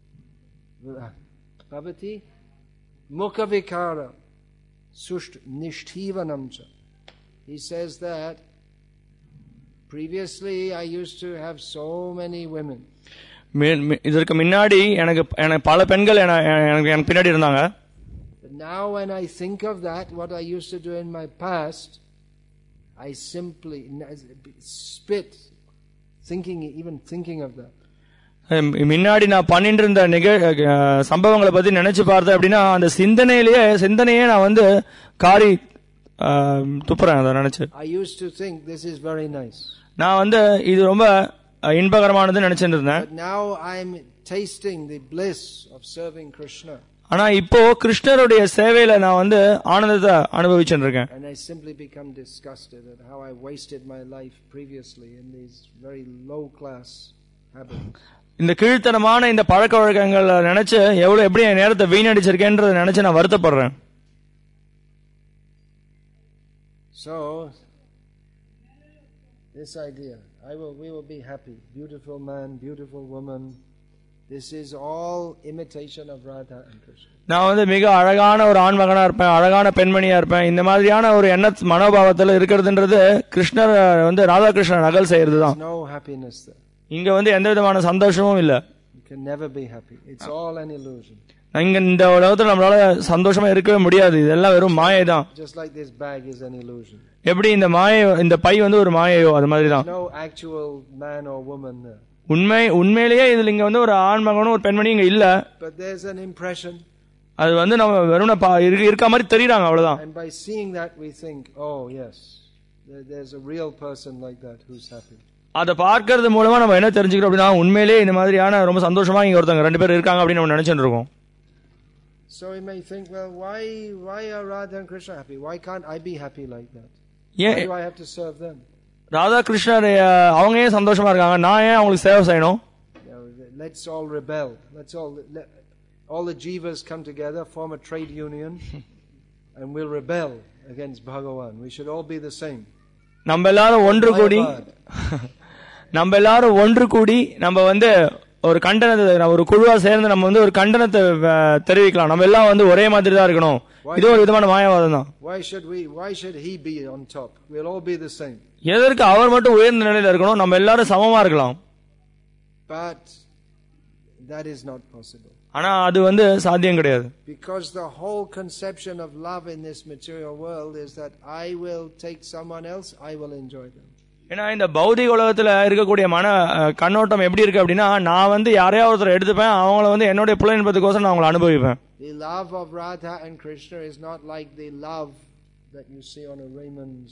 [SPEAKER 1] Bhavati mukhavikara sushtu nishtivanamcha. He says that previously I used to have so many women.
[SPEAKER 2] இதற்கு முன்னாடி எனக்கு எனக்கு பல பெண்கள் எனக்கு எனக்கு பின்னாடி இருந்தாங்க.
[SPEAKER 1] Now when I think of that, what I used to do in my past, I simply spit thinking, even thinking of that.
[SPEAKER 2] முன்னாடி நான் பண்ணிட்டு இருந்த நிகழ் சம்பவங்களை பத்தி நினைச்சு பார்த்தேன் அப்படின்னா அந்த சிந்தனையிலேயே சிந்தனையே நான் வந்து காரி துப்புறேன் அதை நினைச்சு.
[SPEAKER 1] I used to think this is very nice.
[SPEAKER 2] நான் வந்து இது ரொம்ப இன்பகரமானது நினைச்சிட்டு இருந்தேன்.
[SPEAKER 1] But now I am tasting the bliss of serving Krishna.
[SPEAKER 2] ஆனா இப்போ கிருஷ்ணருடைய சேவையில நான் வந்து ஆனந்தத்தை அனுபவிச்சுட்டு இருக்கேன்.
[SPEAKER 1] And I simply become disgusted at how I wasted my life previously in these very low class habits.
[SPEAKER 2] இந்த கீழ்த்தனமான இந்த பழக்க வழக்கங்களை நினைச்சு எவ்வளவு எப்படி என் நேரத்தை வீணடிச்சிருக்கேன்றதை நினைச்சு நான் வருத்தப்படுறேன்.
[SPEAKER 1] So this idea, I will we will be happy, beautiful man, beautiful woman, this is all imitation of Radha and Krishna.
[SPEAKER 2] நான் வந்து மிக அழகான ஒரு ஆண் மகனா இருப்பேன், அழகான பெண்மணியா இருப்பேன், இந்த மாதிரியான ஒரு எண்ண மனோபாவத்துல இருக்கிறதுன்றது கிருஷ்ணர் வந்து ராதா கிருஷ்ணர் நகல் செய்யறதுதான்.
[SPEAKER 1] No happiness there.
[SPEAKER 2] இங்க வந்து எந்த விதமான சந்தோஷமும் இல்ல.
[SPEAKER 1] You can never be happy. It's all an illusion.
[SPEAKER 2] இங்க இந்த உலகத்துல நம்மளால சந்தோஷமா இருக்கவே முடியாது, இதெல்லாம் வெறும் மாயை தான்.
[SPEAKER 1] Just like this bag is an illusion.
[SPEAKER 2] எப்படி இந்த மாயை இந்த பை வந்து ஒரு மாயையோ அது மாதிரி தான்.
[SPEAKER 1] No actual man or woman there.
[SPEAKER 2] உண்மை உண்மையிலேயே இதுல இங்க வந்து ஒரு ஆண் மகனும் ஒரு பெண்மணி இங்க இல்ல.
[SPEAKER 1] But there's an impression.
[SPEAKER 2] அது வந்து நம்ம வெறும் இருக்க மாதிரி தெரியுறாங்க அவ்வளவுதான்.
[SPEAKER 1] And by seeing that we think, oh yes, there's a real person like that who's happy.
[SPEAKER 2] அதை பார்க்கறது மூலமா நம்ம என்ன தெரிஞ்சுக்கிறோம் அப்படின்னா உண்மையிலேயே இந்த மாதிரியான ரொம்ப சந்தோஷமா இங்க ஒருத்தங்க ரெண்டு பேர் இருக்காங்க அப்படின்னு நம்ம நினைச்சிட்டு இருக்கோம்.
[SPEAKER 1] So we may think, well, why why are Radha and Krishna happy? Why can't I be happy like that?
[SPEAKER 2] Why
[SPEAKER 1] do I have to serve them?
[SPEAKER 2] Radha கிருஷ்ணர் அவங்க ஏன் சந்தோஷமா இருக்காங்க, நான் ஏன் அவங்களுக்கு சேவை செய்யணும்?
[SPEAKER 1] Let's all rebel. Let's all let, all the jivas come together, form a trade union, and we'll rebel against Bhagavan. We should all be the same.
[SPEAKER 2] நம்ம எல்லாரும் ஒன்று கூடி நம்ம எல்லாரும் ஒன்று கூடி நம்ம வந்து ஒரு கண்டனத்தை ஒரு குழுவா சேர்ந்து நம்ம வந்து ஒரு கண்டனத்தை தெரிவிக்கலாம். நம்ம எல்லாம் வந்து ஒரே மாதிரி தான் இருக்கணும். இது ஒரு விதமான மாயவாதம் தான்.
[SPEAKER 1] Why should we why should he be on top? We'll all be the same.
[SPEAKER 2] எதற்கு அவர் மட்டும் உயர்ந்த நிலையில இருக்கணும், நம்ம எல்லாரும் சமமா இருக்கலாம்.
[SPEAKER 1] But that is not possible.
[SPEAKER 2] ஆனா அது வந்து சாத்தியம் கிடையாது.
[SPEAKER 1] Because the whole conception of love in this material world is that I will take someone else, I will enjoy them.
[SPEAKER 2] ஏன்னா இந்த பௌதிக உலகத்துல இருக்கக்கூடிய மன கண்ணோட்டம் எப்படி இருக்கு அப்படின்னா நான் வந்து யாரையா ஒருத்தர் எடுத்துப்பேன், அவங்கள வந்து என்னுடைய புல என்பதுக்கோசம் நான் அவங்களை அனுபவிப்பேன்.
[SPEAKER 1] The love of Radha and Krishna is not like the love that you see on a Raymond's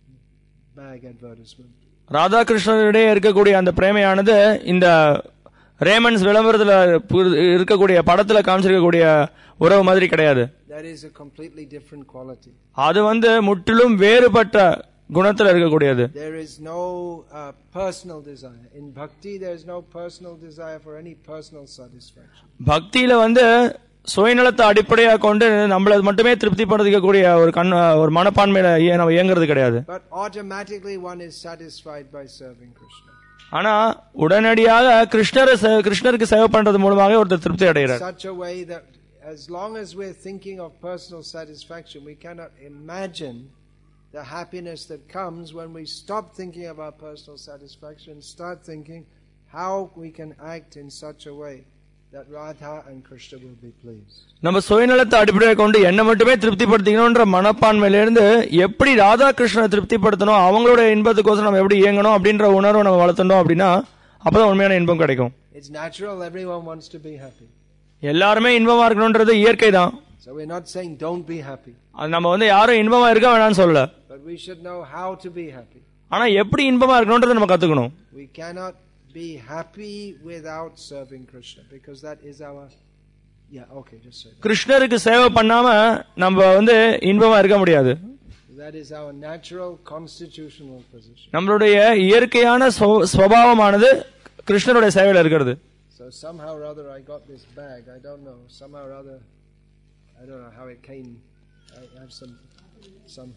[SPEAKER 1] bag advertisement.
[SPEAKER 2] Radha கிருஷ்ணரிடையே இருக்கக்கூடிய அந்த பிரேமையானது இந்த ரேமண்ட்ஸ் விளம்பரத்துல இருக்கக்கூடிய படத்துல காமிச்சிருக்கக்கூடிய உறவு மாதிரி கிடையாது.
[SPEAKER 1] That is a completely different quality.
[SPEAKER 2] அது வந்து முற்றிலும் வேறுபட்ட குணத்துல இருக்கக்கூடியது.
[SPEAKER 1] There is no uh, personal desire. In bhakti there is no personal desire for any personal satisfaction.
[SPEAKER 2] பக்தியில வந்து சுயநலத்தை அடிப்படையா கொண்டு நம்மள மட்டுமே திருப்திப்படுத்திக்கக்கூடிய ஒரு கண் ஒரு மனப்பான்மையில நம்ம இயங்குறது கிடையாது.
[SPEAKER 1] But automatically one is satisfied by serving Krishna.
[SPEAKER 2] ஆனா உடனடியாக கிருஷ்ணரை கிருஷ்ணருக்கு சேவை பண்றது மூலமாக ஒருத்தர் திருப்தி அடைகிறார்.
[SPEAKER 1] Such a way that as long as we're thinking of personal satisfaction, we cannot imagine the happiness that comes when we stop thinking about personal satisfaction and start thinking how we can act in such a way that Radha and Krishna will be pleased.
[SPEAKER 2] நம்ம சுயநலத்தை அடிப்படையாக கொண்டு என்ன மட்டுமே திருப்திப்படுத்திக்கணும்ன்ற மனப்பான்மையில இருந்து எப்படி ராதா கிருஷ்ணரை திருப்திப்படுத்தணும், அவங்களோட இன்பத்துக்கோசம் நம்ம எப்படி இயங்கணும் அப்படின்ற உணர்வை நம்ம வளர்த்தணும் அப்படின்னா அப்பதான் உண்மையான இன்பம் கிடைக்கும்.
[SPEAKER 1] It's natural, everyone wants to be happy.
[SPEAKER 2] எல்லாருமே இன்பமா இருக்கணும்ன்றது இயற்கை தான்.
[SPEAKER 1] So we're not saying don't be happy.
[SPEAKER 2] அது நம்ம வந்து யாரும் இன்பமா இருக்க வேணாம்னு சொல்லல.
[SPEAKER 1] But we should know how to be happy.
[SPEAKER 2] ஆனா எப்படி இன்பமா இருக்கணும்ன்றதை நம்ம கத்துக்கணும்.
[SPEAKER 1] We cannot be happy without serving Krishna because that is our yeah okay just say that.
[SPEAKER 2] கிருஷ்ணருக்கு சேவை பண்ணாம நம்ம வந்து இன்பமா இருக்க முடியாது.
[SPEAKER 1] That is our natural constitutional position.
[SPEAKER 2] நம்மளுடைய இயற்கையான சுபாவமானது கிருஷ்ணருடைய சேவையில இருக்கிறது.
[SPEAKER 1] So somehow or other I got this bag, I don't know, somehow or other I don't know how it came. I have some some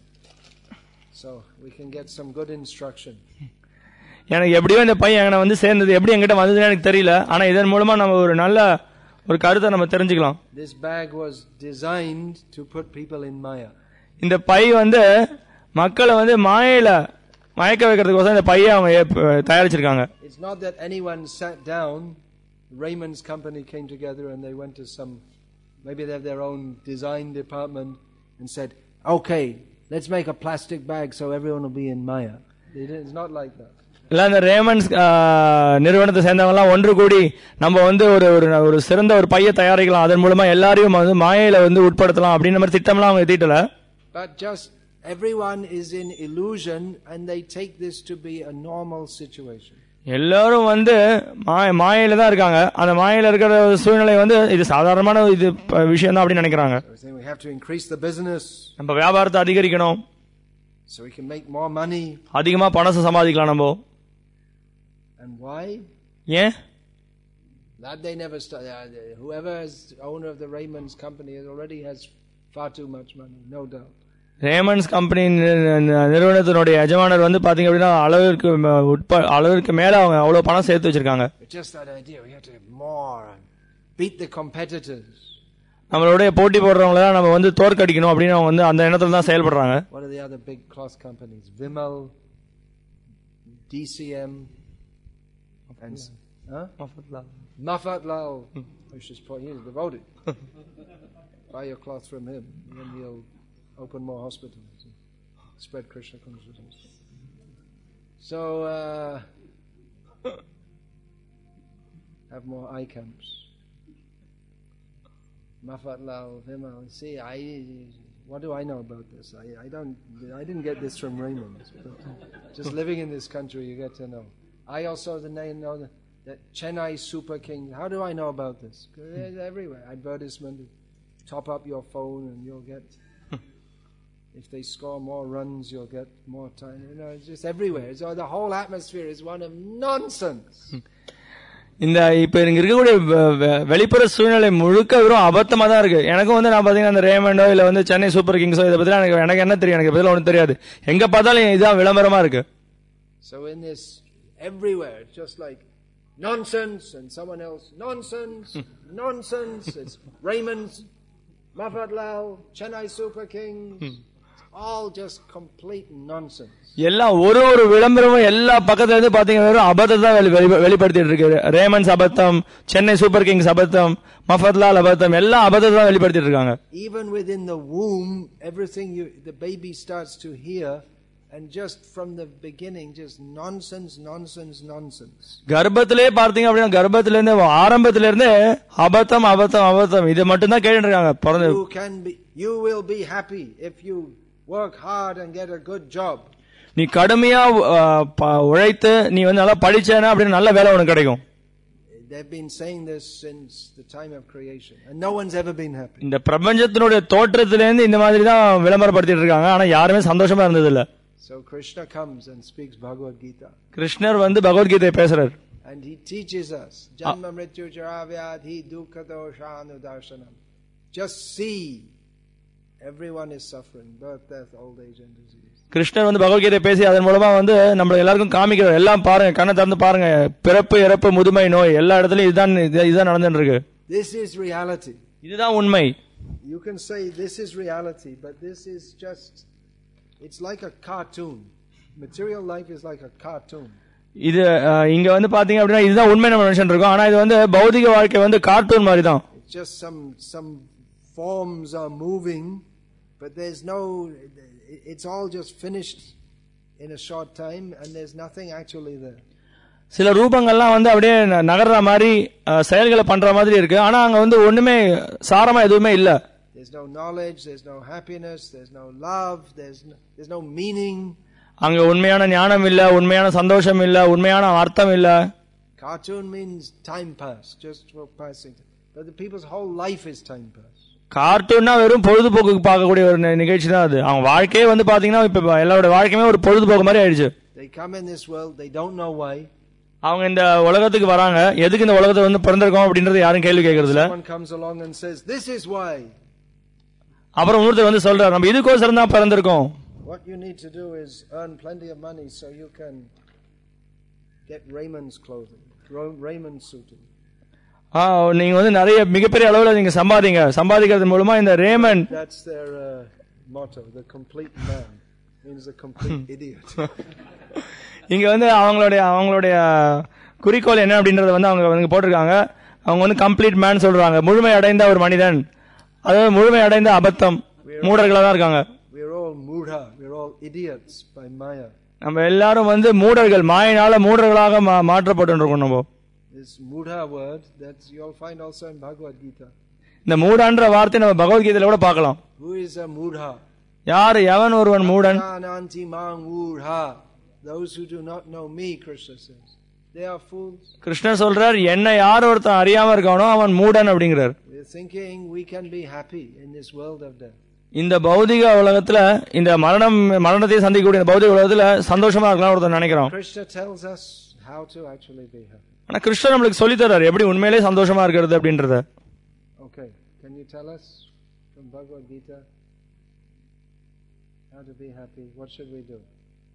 [SPEAKER 1] so we can get some good instruction.
[SPEAKER 2] எனக்கு எப்படியோ இந்த பையன் எங்களை வந்து சேர்ந்தது எப்படி என்கிட்ட வந்ததுன்னு எனக்கு தெரியல. ஆனா இதன் மூலமா நம்ம ஒரு நல்ல ஒரு கருத்தை நம்ம தெரிஞ்சுக்கலாம்.
[SPEAKER 1] This bag was designed to put people in Maya.
[SPEAKER 2] இந்த பை வந்து மக்களை வந்து மாயையில மயக்க வைக்கிறதுக்கோசம் இந்த பையை அவங்க தயாரிச்சிருக்காங்க.
[SPEAKER 1] It's not that anyone sat down Raymond's company came together and they went to some, maybe they have their own design department, and said, okay, let's make a plastic bag so everyone will be in Maya. It's not like that.
[SPEAKER 2] இல்ல இந்த ரேமண்ட்ஸ் நிறுவனத்தை சேர்ந்தவங்க எல்லாம் ஒன்று கூடி நம்ம வந்து ஒரு ஒரு சிறந்த ஒரு பைய தயாரிக்கலாம், அதன் மூலமா எல்லாரையும் வந்து மாயையில வந்து உட்படுத்தலாம் அப்படின்ற மாதிரி திட்டம்லாம் அவங்க தீட்டல.
[SPEAKER 1] But just everyone is in illusion and they take this to be a normal situation.
[SPEAKER 2] எல்லாரும் வந்து மாயையில தான் இருக்காங்க. அந்த மாயையில இருக்கிற சூழ்நிலை வந்து இது சாதாரணமான இது விஷயம் தான் அப்படி நினைக்கிறாங்க.
[SPEAKER 1] We have to increase the business.
[SPEAKER 2] நம்ம வியாபாரத்தை அதிகரிக்கணும்.
[SPEAKER 1] So we can make more money.
[SPEAKER 2] அதிகமா பணம் சம்பாதிக்கலாம் நம்ம.
[SPEAKER 1] And why?
[SPEAKER 2] Yeah.
[SPEAKER 1] That they never start. Whoever is owner of the Raymond's company already has far too much money, no doubt.
[SPEAKER 2] Raymonds company நிறுவனத்தினுடைய எஜமானர் வந்து பாத்தீங்க அப்படின்னா அளவிற்கு அளவிற்கு மேல அவங்க அவ்வளவு பணம் சேர்த்து வச்சிருக்காங்க.
[SPEAKER 1] Just that idea, we have to have more and beat the competitors.
[SPEAKER 2] நம்மளுடைய போட்டி போடுறவங்கள நம்ம வந்து தோற்கடிக்கணும் அப்படின்னு அவங்க வந்து அந்த எண்ணத்துல தான் செயல்படுறாங்க.
[SPEAKER 1] What are the other big cloth companies? Vimal, D C M, and huh? Mafatlal. Mafatlal. I should put he is devoted. Buy your cloth from him, and then he'll open more hospitals and spread Krishna consciousness. So uh, have more eye camps. Mafatlal, Vimal. See, I what do I know about this? I, I don't. I didn't get this from Raymond. Just living in this country, you get to know. I also the name know that, that Chennai Super King. How do I know about this? It's everywhere. Advertisement. Top up your phone and you'll get. If they score more runs, you'll get more time. You know, it's just everywhere. So the whole atmosphere is one of nonsense.
[SPEAKER 2] இந்த இப்ப இங்க இருக்கக்கூடிய வெளிப்புற சூழ்நிலை முழுக்க வெறும் அபத்தமா தான் இருக்கு. எனக்கும் வந்து நான் பாத்தீங்கன்னா அந்த ரேமண்டோ இல்ல வந்து சென்னை சூப்பர் கிங்ஸோ இதை பத்தி எனக்கு எனக்கு என்ன தெரியும், எனக்கு பதில ஒன்றும் தெரியாது. எங்க பார்த்தாலும் இதுதான் விளம்பரமா இருக்கு.
[SPEAKER 1] So in this everywhere, it's just like nonsense and someone else nonsense, nonsense. It's Raymond's, Mafatlal, Chennai Super Kings. All just complete nonsense.
[SPEAKER 2] எல்லாம் ஒரு ஒரு விளம்பரமும் எல்லா பக்கத்துல இருந்து பாத்தீங்கன்னா வெறும் அபத்தத்தை வெளிப்படுத்திட்டு இருக்கு. ரேமண்ட்ஸ் அபத்தம், சென்னை சூப்பர் கிங்ஸ் அபத்தம், மஃபத்லால் அபத்தம், எல்லாம் அபத்தத்தை தான் வெளிப்படுத்திட்டு இருக்காங்க.
[SPEAKER 1] Even within the womb, everything you, the baby starts to hear, and just from the beginning, just nonsense, nonsense, nonsense. கர்ப்பத்திலே பார்த்தீங்க அப்படின்னா கர்ப்பத்தில இருந்து ஆரம்பத்தில இருந்து அபத்தம் அபத்தம் அபத்தம் இது மட்டும் தான் கேட்டுட்டு இருக்காங்க. பிறந்து you can be, you will be happy if you work hard and get a good job.
[SPEAKER 2] நீ கடுமையா உழைத்து நீ வந்து நல்லா படிச்சேனா அப்படின்னா நல்ல வேலை உனக்கு கிடைக்கும்.
[SPEAKER 1] They've been saying this since the time of creation and no one's ever been happy.
[SPEAKER 2] இந்த பிரபஞ்சத்தினுடைய தோற்றத்திலே இருந்து இந்த மாதிரி தான் விளம்பரப்படுத்திட்டு இருக்காங்க. ஆனா யாருமே சந்தோஷமா இருந்தது இல்ல.
[SPEAKER 1] So Krishna comes and speaks Bhagavad Gita.
[SPEAKER 2] கிருஷ்ணர் வந்து பகவத்கீதை பேசுறார்.
[SPEAKER 1] And he teaches us janma mrityu jara vyadhi dukkha dosha anudarshanam. Just see everyone is suffering birth, death, old age and disease.
[SPEAKER 2] கிருஷ்ணர் வந்து பகவத்கீதை பேசி அதன் மூலமா வந்து நம்ம எல்லாருக்கும் காமிக்கிறார். எல்லாம் பாருங்க, கண்ணை திறந்து பாருங்க, பிறப்பு இறப்பு முதுமை நோய் எல்லா இடத்துலயும் இதுதான் இதுதான் நடந்துட்டு இருக்கு.
[SPEAKER 1] This is reality.
[SPEAKER 2] இதுதான் உண்மை.
[SPEAKER 1] You can say this is reality, but this is just, it's like a cartoon. Material life is like a cartoon.
[SPEAKER 2] இது இங்க வந்து பாத்தீங்க அப்படின்னா இதுதான் உண்மை நம்ம நினைச்சிட்டு இருக்கோம். ஆனா இது வந்து பௌதிக வாழ்க்கை வந்து கார்ட்டூன் மாதிரி தான்.
[SPEAKER 1] It's just some some forms are moving, but there's no, it's all just finished in a short time and there's nothing actually there.
[SPEAKER 2] சில ரூபங்கள்லாம் வந்து அப்படியே நகர்ற மாதிரி செயல்களை பண்ற மாதிரி இருக்கு. ஆனா அங்க வந்து ஒண்ணுமே சாரமா எதுவுமே இல்ல.
[SPEAKER 1] There's no knowledge, there's no happiness, there's no love, there's no, there's no meaning.
[SPEAKER 2] அங்க உண்மையான ஞானம் இல்ல, உண்மையான சந்தோஷம் இல்ல, உண்மையான அர்த்தம் இல்ல.
[SPEAKER 1] Cartoon means time pass, just for passing. But the people's whole life is time pass.
[SPEAKER 2] கார்ட்டூன்னா வெறும் பொழுதுபோக்கு பார்க்கக்கூடிய ஒரு நிகழ்ச்சி தான் அது. அவங்க வாழ்க்கையே வந்து பாத்தீங்கன்னா இப்ப எல்லாரோட வாழ்க்கையுமே ஒரு பொழுதுபோக்கு மாதிரி ஆயிடுச்சு.
[SPEAKER 1] They come in this world, they don't know why.
[SPEAKER 2] அவங்க இந்த உலகத்துக்கு வராங்க, எதுக்கு இந்த உலகத்தை வந்து பிறந்திருக்கோம் அப்படின்றது யாரும் கேள்வி கேட்கறது இல்ல.
[SPEAKER 1] Someone comes along and says, "This is why."
[SPEAKER 2] அப்புறம் இன்னொருத்தர் வந்து சொல்றாரு, நம்ம இதுக்கோசரம் தான் பிறந்திருக்கோம்.
[SPEAKER 1] What you need to do is earn plenty of money so you can get Raymond's clothing, Raymond's suiting.
[SPEAKER 2] ஆ நீங்க வந்து நிறைய மிகப்பெரிய அளவுல நீங்க சம்பாதிங்க, சம்பாதிக்கிறது மூலமா இந்த Raymond.
[SPEAKER 1] That's their uh, motto, the complete man means the complete idiot.
[SPEAKER 2] இங்க வந்து அவங்களுடைய அவங்களுடைய குறிக்கோள் என்ன அப்படின்றத வந்து அவங்க வந்து போட்டிருக்காங்க. அவங்க வந்து கம்ப்ளீட் மேன் சொல்றாங்க, முழுமை அடைந்த ஒரு மனிதன், அதாவது முழுமை அடைந்த அபத்தம் மூடர்களா தான் இருக்காங்க. நம்ம எல்லாரும் வந்து மூடர்கள், மாயினால மூடர்களாக மாற்றப்பட்டு நம்ம. இந்த மூடான்ற வார்த்தை நம்ம பகவத்கீதையில கூட பார்க்கலாம். யார் எவன் ஒருவன் மூடன்? கிருஷ்ணர் சொல்றார், என்ன யார் ஒருத்தன் அறியாம இருக்கானோ அவன் மூடன் அப்படிங்கிறார். இந்த பௌதிக உலகத்துல, இந்த மரணம் மரணத்தை சந்திக்கக்கூடிய பௌதிக உலகத்துல சந்தோஷமா இருக்கலாம் ஒருத்தன் நினைக்கிறோம். ஆனா கிருஷ்ணர் நம்மளுக்கு சொல்லி தர்றாரு எப்படி உண்மையிலே சந்தோஷமா இருக்கிறது அப்படின்றத.
[SPEAKER 1] Okay, can you tell us from Bhagavad Gita how to be happy? What should we do?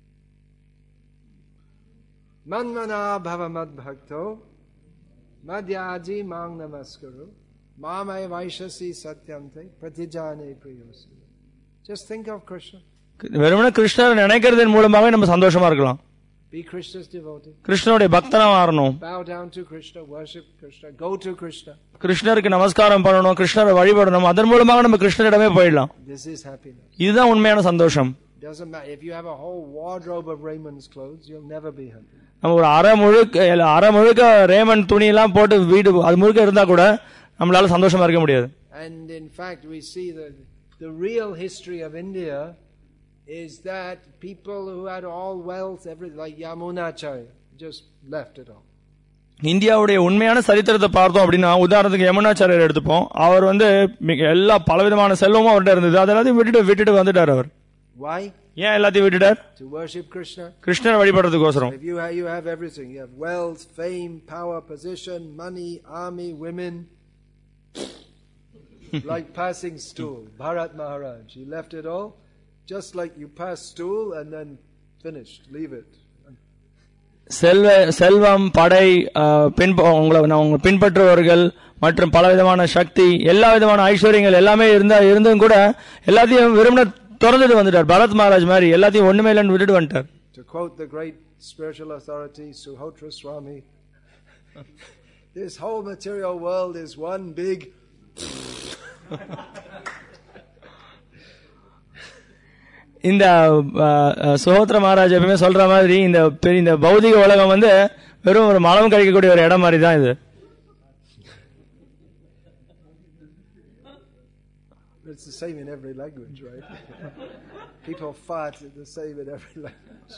[SPEAKER 1] Manmana bhava mad bhakto madhyaji mang namaskaru mamai vaishasi satyante pratijane priyosi. Just think of Krishna.
[SPEAKER 2] வெறுமனே கிருஷ்ணர் நினைக்கிறதன் மூலமாவே நம்ம சந்தோஷமா இருக்கலாம்.
[SPEAKER 1] Be Krishna's devotee.
[SPEAKER 2] கிருஷ்ணனுடைய பக்தனா மாறணும்.
[SPEAKER 1] Bow down to Krishna, worship Krishna, go to Krishna.
[SPEAKER 2] கிருஷ்ணருக்கு நமஸ்காரம் பண்ணணும், கிருஷ்ணரை வழிபடணும். அதன் மூலமாக நம்ம கிருஷ்ணரிடமே போயிடலாம்.
[SPEAKER 1] This is happiness.
[SPEAKER 2] இதுதான் உண்மையான சந்தோஷம்.
[SPEAKER 1] Doesn't matter if you have a whole wardrobe of Raymond's clothes, you'll never be happy.
[SPEAKER 2] நம்ம ஒரு அரை முழுக்க அரை முழுக்க ரேமன் துணி எல்லாம் போட்டு வீடு அது முழுக்க இருந்தா கூட நம்மளால சந்தோஷமா இருக்க முடியாது.
[SPEAKER 1] And in fact we see that the real history of India is that people who had all wealth, everything, like Yamunacharya, just left it all.
[SPEAKER 2] இந்தியாவுடைய உண்மையான சரித்திரத்தை பார்த்தோம் அப்படின்னா, உதாரணத்துக்கு யமுனாச்சாரியர் எடுத்துப்போம். அவர் வந்து எல்லா பலவிதமான செல்வமும் அவர்கிட்ட இருந்தது, அதெல்லாத்தையும் விட்டுட்டு விட்டுட்டு வந்துட்டார் அவர்.
[SPEAKER 1] Why?
[SPEAKER 2] ஏன் எல்லாத்தையும் விட்டுட்டார்?
[SPEAKER 1] To worship Krishna.
[SPEAKER 2] கிருஷ்ணரை வழிபடுறதுக்கோசரம்.
[SPEAKER 1] If you have, you have everything, you have wealth, fame, power, position, money, army, women, like passing stool. Bharat Maharaj, he left it all. Just like you pass stool and then finished, leave it.
[SPEAKER 2] செல்வ செல்வம், படை, உங்களை பின்பற்றுபவர்கள் மற்றும் பலவிதமான சக்தி, எல்லா விதமான ஐஸ்வர்யங்கள் எல்லாமே இருந்தா இருந்தும் கூட எல்லாத்தையும் விரும்பின திறந்துட்டு வந்துட்டார். பரத் மகாராஜ் மாதிரி எல்லாத்தையும் ஒண்ணுமே இல்லைன்னு விட்டுட்டு வந்துட்டார்.
[SPEAKER 1] To quote the great spiritual authority Suhotra Swami, this whole material world is one big
[SPEAKER 2] இந்த சுஹோத்ர மகாராஜ் எப்பவுமே சொல்ற மாதிரி இந்த இந்த பௌதிக உலகம் வந்து வெறும் ஒரு மலம் கழிக்கக்கூடிய ஒரு இடம் மாதிரி தான் இது.
[SPEAKER 1] It's the same in every language, right? People fart the same in every language.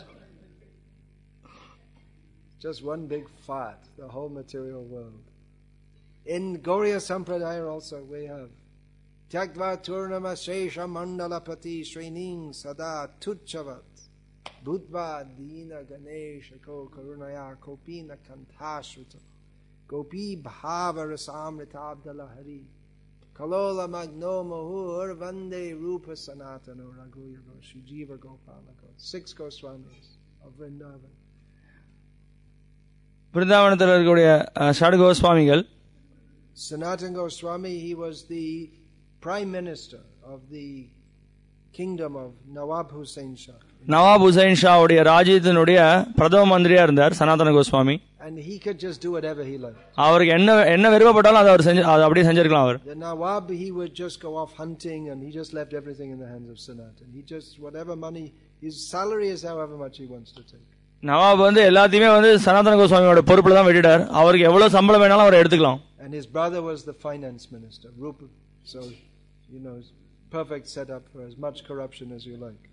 [SPEAKER 1] Just one big fart, the whole material world. In Gauriya Sampradaya also we have Tyaktva Turnama Shesha Mandalapati Srining Sada Tuchavat Budva Dina Ganesha Ko Karunaya Kopina Kantashruta Gopi Bhava Rasamrita Abdala Hari Kalola Magno Mahur Vande Rupa Sanatana Raghuya Goshi Jiva Gopala Go. Six Goswamis of Vrindavan.
[SPEAKER 2] Vrindavanathala irukkudiya Shad Goswamigal.
[SPEAKER 1] Sanatana Goswami, he was the Prime Minister of the Kingdom of Nawab Hussain Shah.
[SPEAKER 2] Nawab Hussain Shah உடைய ராஜ்யத்தினுடைய பிரதம மந்திரியா இருந்தார் சனாதன Goswami.
[SPEAKER 1] And he could just do whatever he liked.
[SPEAKER 2] அவருக்கு என்ன என்ன விருப்பப்பட்டாலும் அதை அவர் செஞ்சு அப்படியே செஞ்சிருக்கலாம் அவர்.
[SPEAKER 1] The Nawab, he would just go off hunting and he just left everything in the hands of Sanatan. He just whatever money, his salary is however much he wants to take.
[SPEAKER 2] நவாப் வந்து எல்லாத்தையுமே வந்து சனாதன கோஸ்வாமியோட பொறுப்புல தான் விட்டுட்டார். அவருக்கு எவ்வளவு சம்பளம் வேணாலும் அவர் எடுத்துக்கலாம்.
[SPEAKER 1] And his brother was the finance minister, Rupa. So, you know, perfect setup for as much corruption as you like.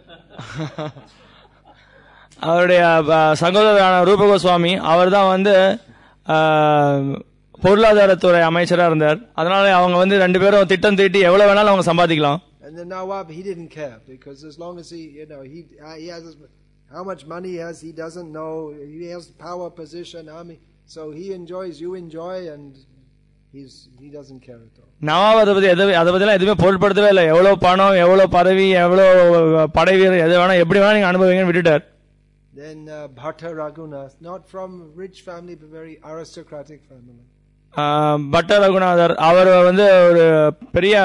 [SPEAKER 2] அவருடைய சகோதரரான ரூப கோஸ்வாமி அவர் தான் வந்து பொருளாதாரத்துறை அமைச்சரா இருந்தார். அதனால அவங்க வந்து ரெண்டு பேரும் திட்டம் தீட்டி எவ்வளவு வேணாலும் அவங்க சம்பாதிக்கலாம்.
[SPEAKER 1] And the Nawab, he didn't care because as long as he, you know, he he has how much money he has, he doesn't know. He has power, position, army, so he enjoys, you enjoy, and he's he doesn't care at all.
[SPEAKER 2] நவாப் அதை பத்தி எது அதை பத்திலாம் எதுவுமே பொருட்படுத்தவே இல்லை. எவ்வளவு பணம், எவ்வளவு பதவி, எவ்வளவு படை வீரர், எது வேணா எப்படி வேணா நீங்க அனுபவிங்கன்னு விட்டுட்டார்.
[SPEAKER 1] Then uh, Bhatta Raghunath, not from rich family but very aristocratic family.
[SPEAKER 2] பட்ட ரகுநாதர் அவர் வந்து ஒரு பெரிய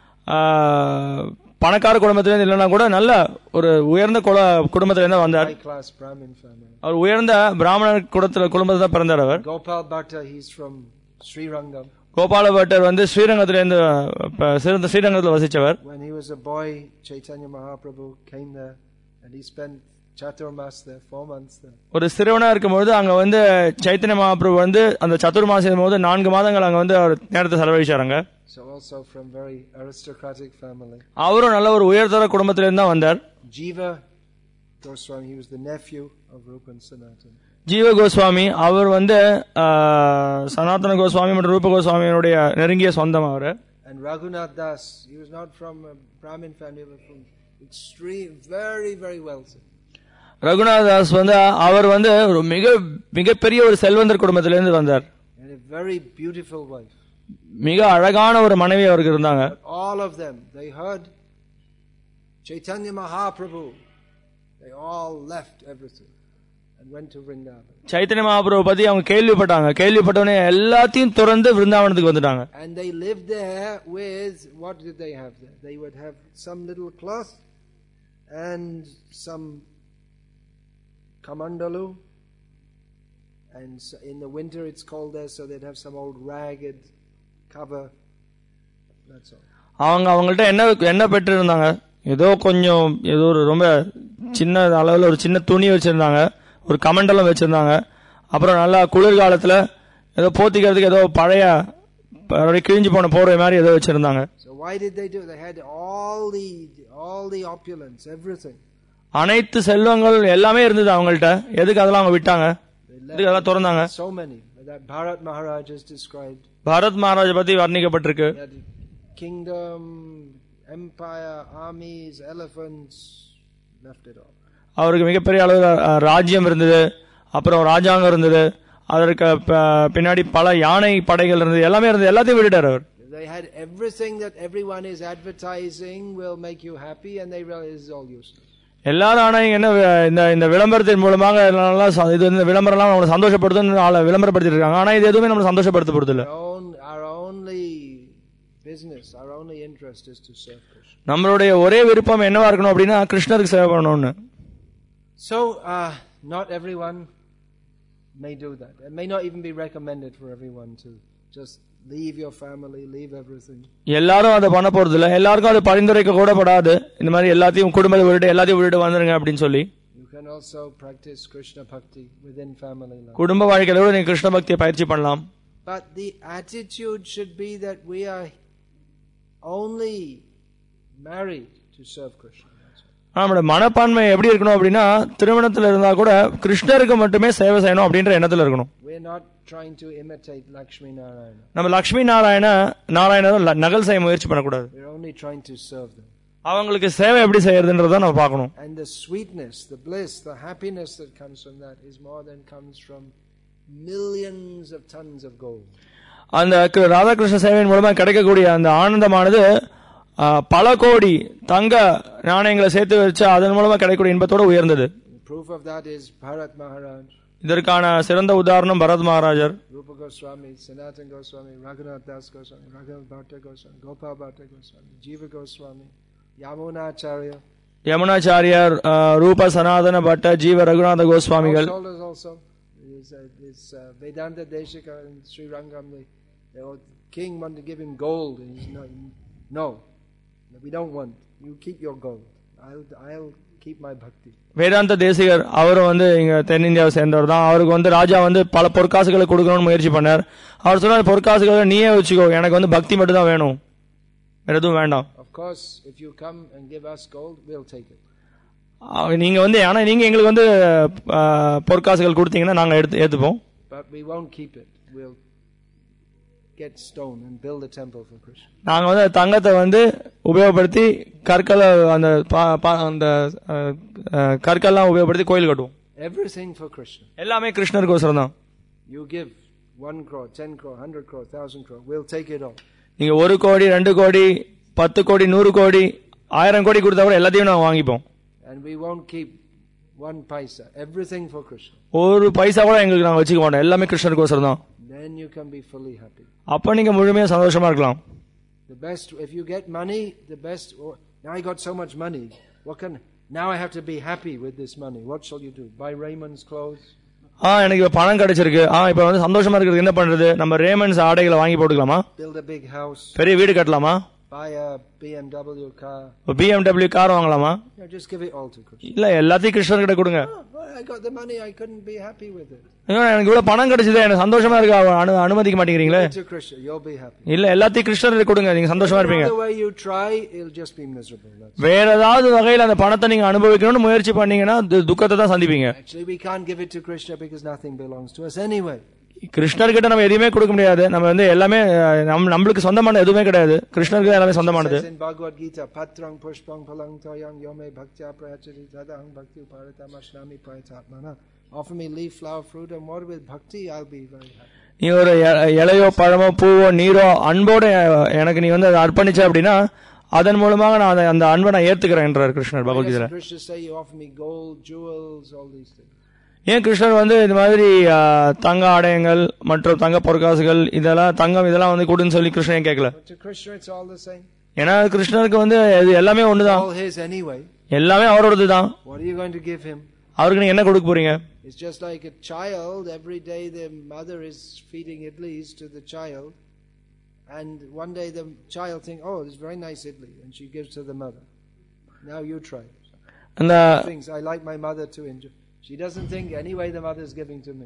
[SPEAKER 2] பணக்கார குடும்பத்திலிருந்து இல்லைன்னா கூட நல்ல ஒரு உயர்ந்த குடும்பத்திலிருந்து வந்தார். அவர் உயர்ந்த பிராமணர் குடும்பத்தில் குடும்பத்தில் தான் பிறந்தார். அவர்
[SPEAKER 1] Gopal Bhatta, he's from Srirangam.
[SPEAKER 2] Gopala Bhattar வந்து ஸ்ரீரங்கத்திலிருந்து ஸ்ரீரங்கத்தில் வசிச்சவர்.
[SPEAKER 1] When he was a boy, Chaitanya Mahaprabhu came there and he spent Chaturmas there, four months there.
[SPEAKER 2] ஒரு சிறுவனா இருக்கும்போது அங்க வந்து சைத்தன்ய மகாபிரபு வந்து அந்த சதுர்மாசம் போது நான்கு மாதங்கள் அங்க வந்து அவர் நேரத்தை செலவழிச்சாருங்க.
[SPEAKER 1] So also from very aristocratic family.
[SPEAKER 2] அவரும் நல்ல ஒரு உயர்தர குடும்பத்திலிருந்து தான் வந்தார்.
[SPEAKER 1] Jiva Goswami, he was the nephew of Rupa and Sanatana.
[SPEAKER 2] ஜீவ கோஸ்வாமி அவர் வந்து சனாதன கோஸ்வாமி மற்றும் ரூப கோஸ்வாமியினுடைய நெருங்கிய சொந்தம் அவர்.
[SPEAKER 1] And Raghunath Das, he was not from a Brahmin family but from extreme very very wealthy.
[SPEAKER 2] Raghunath Das வந்து அவர் வந்து ஒரு மிக மிகப்பெரிய ஒரு செல்வந்தர் குடும்பத்திலிருந்து வந்தார்.
[SPEAKER 1] And a very beautiful wife.
[SPEAKER 2] மிக அழகான ஒரு மனைவி அவருக்கு இருந்தாங்க.
[SPEAKER 1] All of them, they heard Chaitanya Mahaprabhu. They all left everything and went to Vrindavan.
[SPEAKER 2] Chaitanya Mahaprabhu பத்தி அவங்க கேள்விப்பட்டாங்க. கேள்விப்பட்டவனே எல்லாத்தையும் துறந்து விருந்தாவனத்துக்கு வந்துட்டாங்க.
[SPEAKER 1] And they lived there with, what did they have there? They would have some little cloth and some kamandalu, and in the winter it's cold there, so they'd have some old ragged cover. That's all.
[SPEAKER 2] அவங்க அவங்கள்ட்ட என்ன என்ன பெற்று இருந்தாங்க? ஏதோ கொஞ்சம் ஏதோ ஒரு ரொம்ப சின்ன அளவில் ஒரு சின்ன துணி வச்சிருந்தாங்க, ஒரு கமண்டலம் வச்சிருந்தாங்க. அப்புறம் நல்லா குளிர்காலத்துல ஏதோ போத்திக்கிறதுக்கு ஏதோ பழைய கிழிஞ்சு போன போர்வை மாதிரி ஏதோ வச்சிருந்தாங்க.
[SPEAKER 1] So why did they do? They had all the all the opulence, everything.
[SPEAKER 2] அனைத்து செல்வங்கள் எல்லாமே இருந்தது அவங்கள்ட்ட. எதுக்கு அதெல்லாம் அவங்க விட்டாங்க? எதுக்கு அதெல்லாம் திறந்தாங்க?
[SPEAKER 1] So many. That Bharat Maharaj is described.
[SPEAKER 2] Bharat Maharaj பத்தி வர்ணிக்கப்பட்டிருக்கு.
[SPEAKER 1] Kingdom, empire, armies, elephants, left it all.
[SPEAKER 2] அவருக்கு மிகப்பெரிய அளவு ராஜ்யம் இருந்தது, அப்புறம் ராஜாங்கம் இருந்தது, அதற்கு பின்னாடி பல யானை படைகள் இருந்தது, எல்லாமே இருந்தது, எல்லாத்தையும் விட்டுட்டார் அவர்.
[SPEAKER 1] They had everything that everyone is advertising will make you happy, and they realize it's all useless.
[SPEAKER 2] எல்லாரும் ஆனா என்ன இந்த இந்த விளம்பரத்தின் மூலமாக இது வந்து விளம்பரம் எல்லாம் நம்மளை சந்தோஷப்படுத்துன்னு விளம்பரப்படுத்திட்டு இருக்காங்க. ஆனா இது எதுவுமே நம்மளை சந்தோஷப்படுத்த போறது இல்ல.
[SPEAKER 1] Our only business, our only interest is to serve Krishna.
[SPEAKER 2] நம்மளுடைய ஒரே விருப்பம் என்னவா இருக்கணும் அப்படின்னா கிருஷ்ணருக்கு சேவை பண்ணணும்னு.
[SPEAKER 1] So uh, not everyone may do that. It may not even be recommended for everyone to just leave your family, leave everything. எல்லாரும் அத பண்ண போறது இல்ல. எல்லாருக்கும் அது பரிந்துரைக்க கூட படாது. இந்த மாதிரி எல்லாத்தையும் குடும்பத்தை விட்டுட்டு எல்லாத்தையும் விட்டுட்டு வந்துருங்க அப்படினு சொல்லி. You can also practice Krishna bhakti within family life. குடும்ப வாழ்க்கையில கூட நீங்க கிருஷ்ண பக்தியை பயிற்சி பண்ணலாம். But the attitude should be that we are only married to serve Krishna. நம்மளோட மனப்பான்மை எப்படி இருக்கணும் அப்படின்னா திருமணத்துல இருந்தா கூட கிருஷ்ணருக்கு மட்டுமே சேவை செய்யணும் அப்படின்ற எண்ணத்துல இருக்கணும். We are not trying to imitate Lakshmi Narayana. நம்ம லட்சுமி நாராயண நாராயணரை நகல் செய்ய முயற்சி பண்ணக்கூடாது. We are only trying to serve them. அவங்களுக்கு சேவை எப்படி செய்யறதுன்றத நம்ம பார்க்கணும். And the sweetness, the bliss, the happiness that comes from that is more than comes from millions of tons of gold. அந்த ராதாகிருஷ்ண சேவையின் மூலமா கிடைக்கக்கூடிய அந்த ஆனந்தமானது பல கோடி தங்க நாணயங்களை சேர்த்து வச்சு அதன் மூலமா கிடைக்கக்கூடிய இன்பத்தோட உயர்ந்தது. Proof of that is Bharat Maharaj. இதற்கான சிறந்த உதாரணம் Bharat மகாராஜர். Rupa Goswami, Sanatana Goswami, Raghunath Das Goswami, Raghunath Bhatta Goswami, Gopal Bhatta Goswami, Jiva Goswami, Yamunacharya. Yamunacharya, Rupa Sanatana Bhatta, Jiva Raghunatha Goswamigal. Also, is uh, this uh, Vedanta Deshika and Sri Rangam, the, the king wanted to give him gold, and he's not, no. We don't want. You keep your gold. I'll I'll keep my bhakti. வேதாந்த தேசிகர் அவர் வந்து இங்க தென்னிந்தியாவை சேர்ந்தவர் தான். அவருக்கு வந்து ராஜா வந்து பல பொற்காசுகளை கொடுக்கணும்னு முயற்சி பண்ணார். அவர் சொன்னார் பொற்காசுகளை நீயே வச்சுக்கோ, எனக்கு வந்து பக்தி மட்டும் தான் வேணும், வேற எதுவும் வேண்டாம். Of course, if you come and give us gold, we'll take it. நீங்க வந்து ஆனா நீங்க எங்களுக்கு வந்து பொற்காசுகள் கொடுத்தீங்கன்னா நாங்க எடுத்து ஏத்துப்போம். But we won't keep it. We'll get stone and build a temple for Krishna. நாங்க வந்து தங்கத்தை வந்து உபயோகப்படுத்தி கற்களை அந்த அந்த கற்கள்லாம் உபயோகப்படுத்தி கோயில் கட்டுவோம். Everything for Krishna. எல்லாமே கிருஷ்ணருக்கோசரம் தான். You give one crore, ten crore, hundred crore, thousand crore, we'll take it all. நீங்க ஒரு கோடி, ரெண்டு கோடி, பத்து கோடி, நூறு கோடி, ஆயிரம் கோடி கொடுத்தா கூட எல்லாத்தையும் நாங்க வாங்கிப்போம். And we won't keep one paisa. Everything for Krishna. ஒரு பைசா கூட எங்களுக்கு நாங்க வச்சுக்க மாட்டோம். எல்லாமே கிருஷ்ணருக்கோசரம் தான். Then you can be fully happy. அப்ப நீங்க முழுமையா சந்தோஷமா இருக்கலாம். The best, if you get money, the best. Oh, now I got so much money. What can now I have to be happy with this money? What shall you do? Buy Raymond's clothes?
[SPEAKER 2] ஆ எனக்கு இப்ப பணம் கிடைச்சிருக்கு, ஆ இப்ப வந்து சந்தோஷமா இருக்கிறது என்ன பண்றது, நம்ம ரேமண்ட்ஸ் ஆடைகளை வாங்கி போட்டுக்கலாமா,
[SPEAKER 1] build a big house,
[SPEAKER 2] பெரிய வீடு கட்டலாமா,
[SPEAKER 1] buy a B M W car,
[SPEAKER 2] B M W car வாங்கலாமா,
[SPEAKER 1] no, just give it all to Krishna.
[SPEAKER 2] இல்ல எல்லாத்தையும் கிருஷ்ணர் கிட்ட கொடுங்க.
[SPEAKER 1] Oh, I got the money, I couldn't be happy with it.
[SPEAKER 2] எனக்கு இவ்வளவு பணம் கிடைச்சது, எனக்கு சந்தோஷமா இருக்கு, அனு அனுமதிக்க மாட்டேங்கிறீங்களே.
[SPEAKER 1] To Krishna, you'll be happy.
[SPEAKER 2] இல்ல எல்லாத்தையும் கிருஷ்ணர் கொடுங்க, நீங்க சந்தோஷமா இருப்பீங்க.
[SPEAKER 1] The way you try, it'll just be miserable.
[SPEAKER 2] வேற ஏதாவது வகையில அந்த பணத்தை நீங்க அனுபவிக்கணும்னு முயற்சி பண்ணீங்கன்னா துக்கத்தை தான் சந்திப்பீங்க.
[SPEAKER 1] Actually, we can't give it to Krishna because nothing belongs to us anyway.
[SPEAKER 2] கிருஷ்ணர் கிட்ட நம்ம எதுவுமே கொடுக்க முடியாது, நம்ம வந்து எல்லாமே நம்மளுக்கு சொந்தமான எதுவுமே கிடையாது, கிருஷ்ணருக்கு எல்லாமே சொந்தமானது.
[SPEAKER 1] In Bhagavad Gita, patrang pushpang phalang toyang yome bhaktya prayachati tadaham bhakti uparatamashami prayatatmana. Offer me leaf, flower, fruit and water with bhakti, I'll be very happy.
[SPEAKER 2] நீ ஒரு இலையோ பழமோ பூவோ நீரோ அன்போட எனக்கு நீ வந்து அதை அர்ப்பணிச்ச அப்படின்னா அதன் மூலமாக நான் அந்த அன்பை நான் ஏத்துக்கிறேன் என்றார் கிருஷ்ணர் பகவத்கீதையில. ஏன் கிருஷ்ணர் வந்து இந்த மாதிரி தங்க ஆடையங்கள் மற்றும் தங்க பொற்காசுகள் இதெல்லாம் தங்கம் இதெல்லாம் வந்து கொடுன்னு சொல்லி கிருஷ்ணன் கேட்கல. ஏன்னா கிருஷ்ணருக்கு வந்து எல்லாமே ஒண்ணுதான், எல்லாமே அவரோடது தான். அவருக்கு நீங்க என்ன கொடுக்க போறீங்க?
[SPEAKER 1] It's just like a child, every day the mother is feeding idlis to the child, and one day the child thinks, oh, this is very nice idli, and she gives to the mother. Now you try. And the things I like my mother to enjoy. She doesn't think anyway the mother is giving to me.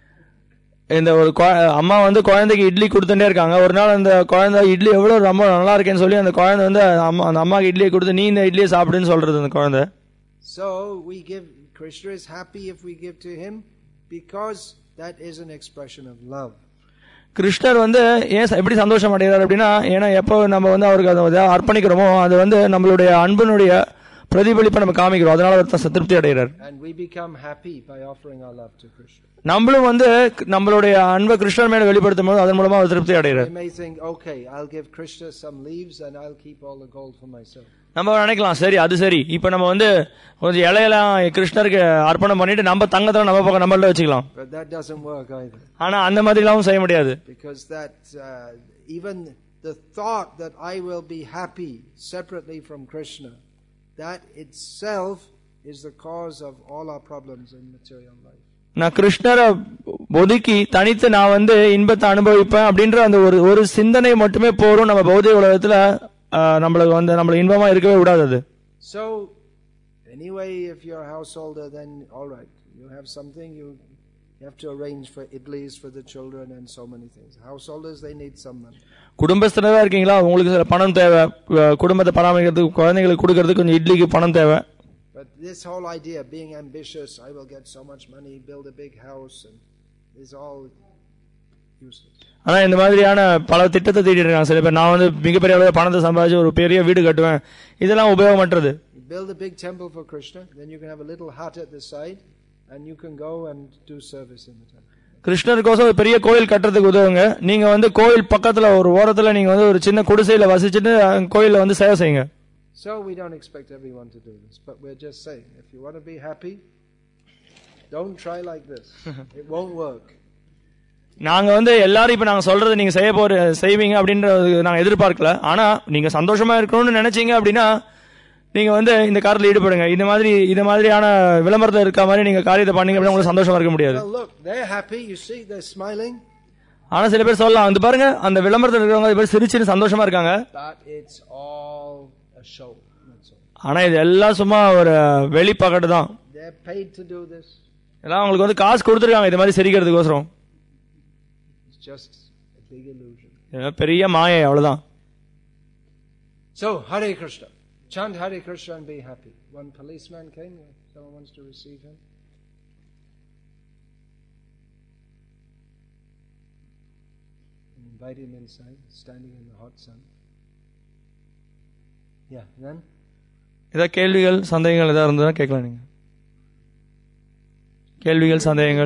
[SPEAKER 2] இந்த ஒரு அம்மா வந்து குழந்தைக்கு இட்லி கொடுத்துட்டே இருக்காங்க. ஒரு நாள் அந்த குழந்தை இட்லி எவ்வளவு ரொம்ப நல்லா இருக்கேன்னு சொல்லி அந்த குழந்தை வந்து அந்த அம்மாக்கு இட்லியை கொடுத்து நீ இந்த இட்லியை சாப்பிடுன்னு சொல்றது அந்த குழந்தை.
[SPEAKER 1] So we give, Krishna is happy if we give to him because that is an expression of love.
[SPEAKER 2] கிருஷ்ணர் வந்து ஏன் எப்படி சந்தோஷம் அடைகிறார் அப்படின்னா, ஏன்னா எப்போ நம்ம வந்து அவருக்கு அதை அர்ப்பணிக்கிறோமோ அது வந்து நம்மளுடைய அன்பினுடைய பிரதிபலிப்பை நம்ம காமிக்கிறோம், அதனால அவர் திருப்தி அடைகிறார்.
[SPEAKER 1] And we become happy by offering our love to Krishna.
[SPEAKER 2] நம்மளும் வந்து நம்மளுடைய அன்பை கிருஷ்ணர் மேல வெளிப்படுத்தும் போது அதன் மூலமா அவர் திருப்தி அடைகிறார்.
[SPEAKER 1] We may think, okay, I'll give Krishna some leaves and I'll keep all the gold for myself.
[SPEAKER 2] நம்ம நினைக்கலாம் சரி அது சரி, இப்ப நம்ம வந்து கொஞ்சம் இலையெல்லாம் கிருஷ்ணருக்கு அர்ப்பணம் பண்ணிட்டு நம்ம தங்கத்தை நம்ம பக்கம் நம்மள்ட்ட வச்சுக்கலாம்.
[SPEAKER 1] But that doesn't work either.
[SPEAKER 2] ஆனா அந்த மாதிரி எல்லாம் செய்ய முடியாது.
[SPEAKER 1] Because that uh, even the thought that I will be happy separately from Krishna, that itself is the cause of all our problems in material life.
[SPEAKER 2] நான் கிருஷ்ணரை ஒதுக்கி தனித்து நான் வந்து இன்பத்தை அனுபவிப்பேன் அப்படின்ற அந்த ஒரு ஒரு சிந்தனை மட்டுமே போரும் நம்ம பௌதிக உலகத்துல நம்மளுக்கு வந்து நம்மள இன்பமா இருக்கவே விடாது.
[SPEAKER 1] So anyway, if you're a householder, then all right, you have something, you have to arrange for idlis for the children and so many things. Householders, they need some money.
[SPEAKER 2] குடும்பஸ்தரா இருக்கீங்களா, உங்களுக்கு சில பணம் தேவை, குடும்பத்தை பராமரிக்கிறதுக்கு குழந்தைகளுக்கு கொடுக்கறதுக்கு கொஞ்சம் இட்லிக்கு பணம் தேவை.
[SPEAKER 1] But this whole idea, being ambitious, I will get so much money, build a big house, and is all useless.
[SPEAKER 2] ஆனா இந்த மாதிரியான பல திட்டத்தை தீட்டிட்டு இருக்காங்க சில பேர். நான் வந்து மிகப்பெரிய அளவு பணத்தை சம்பாதிச்சு ஒரு பெரிய வீடு கட்டுவேன், இதெல்லாம் உபயோகமற்றது.
[SPEAKER 1] Build a big temple for Krishna, then you can have a little hut at the side, and you can go and do service in the temple.
[SPEAKER 2] கிருஷ்ணருக்கோசம் ஒரு பெரிய கோயில் கட்டுறதுக்கு உதவுங்க. நீங்க வந்து கோயில் பக்கத்துல ஒரு ஓரத்துல நீங்க வந்து ஒரு சின்ன குடிசையில வசிச்சுட்டு கோயில்ல வந்து சேவை செய்யுங்க.
[SPEAKER 1] So we don't expect everyone to do this, but we're just saying, if you want to be happy, don't try like this. It won't work.
[SPEAKER 2] நாங்க வந்து எல்லாரும் இப்ப நாங்க சொல்றது நீங்க செய்ய போற செய்வீங்க அப்படின்றது நாங்க எதிர்பார்க்கல. ஆனா நீங்க சந்தோஷமா இருக்கணும்னு நினைச்சீங்க அப்படின்னா நீங்க வந்து இந்த காரியத்துல ஈடுபடுங்க. இந்த மாதிரி இந்த மாதிரியான விளம்பரத்துல இருக்க மாதிரி நீங்க காரியத்தை பண்ணீங்க அப்படின்னா உங்களுக்கு சந்தோஷமா இருக்க முடியாது. ஆனா சில பேர் சொல்லலாம், அந்த பாருங்க அந்த விளம்பரத்துல இருக்கிறவங்க சிரிச்சு சந்தோஷமா இருக்காங்க, ஆனா இது எல்லாம் சும்மா ஒரு வெளிப்பகட்டு தான். எல்லாம் அவங்களுக்கு வந்து காசு கொடுத்துருக்காங்க இது மாதிரி சிரிக்கிறதுக்கோசரம். பெரிய மாயை, அவ்வளவுதான்.
[SPEAKER 1] So Hare Krishna, chant Hare Krishna and be happy. One policeman came, someone wants to receive him. Invite him inside, standing in the hot sun. Yeah, then
[SPEAKER 2] ஏதா கேள்விகள் சந்தேகங்கள் ஏதாவது இருந்தா கேட்கலாம். நீங்க கேள்விகள் சந்தேகங்கள்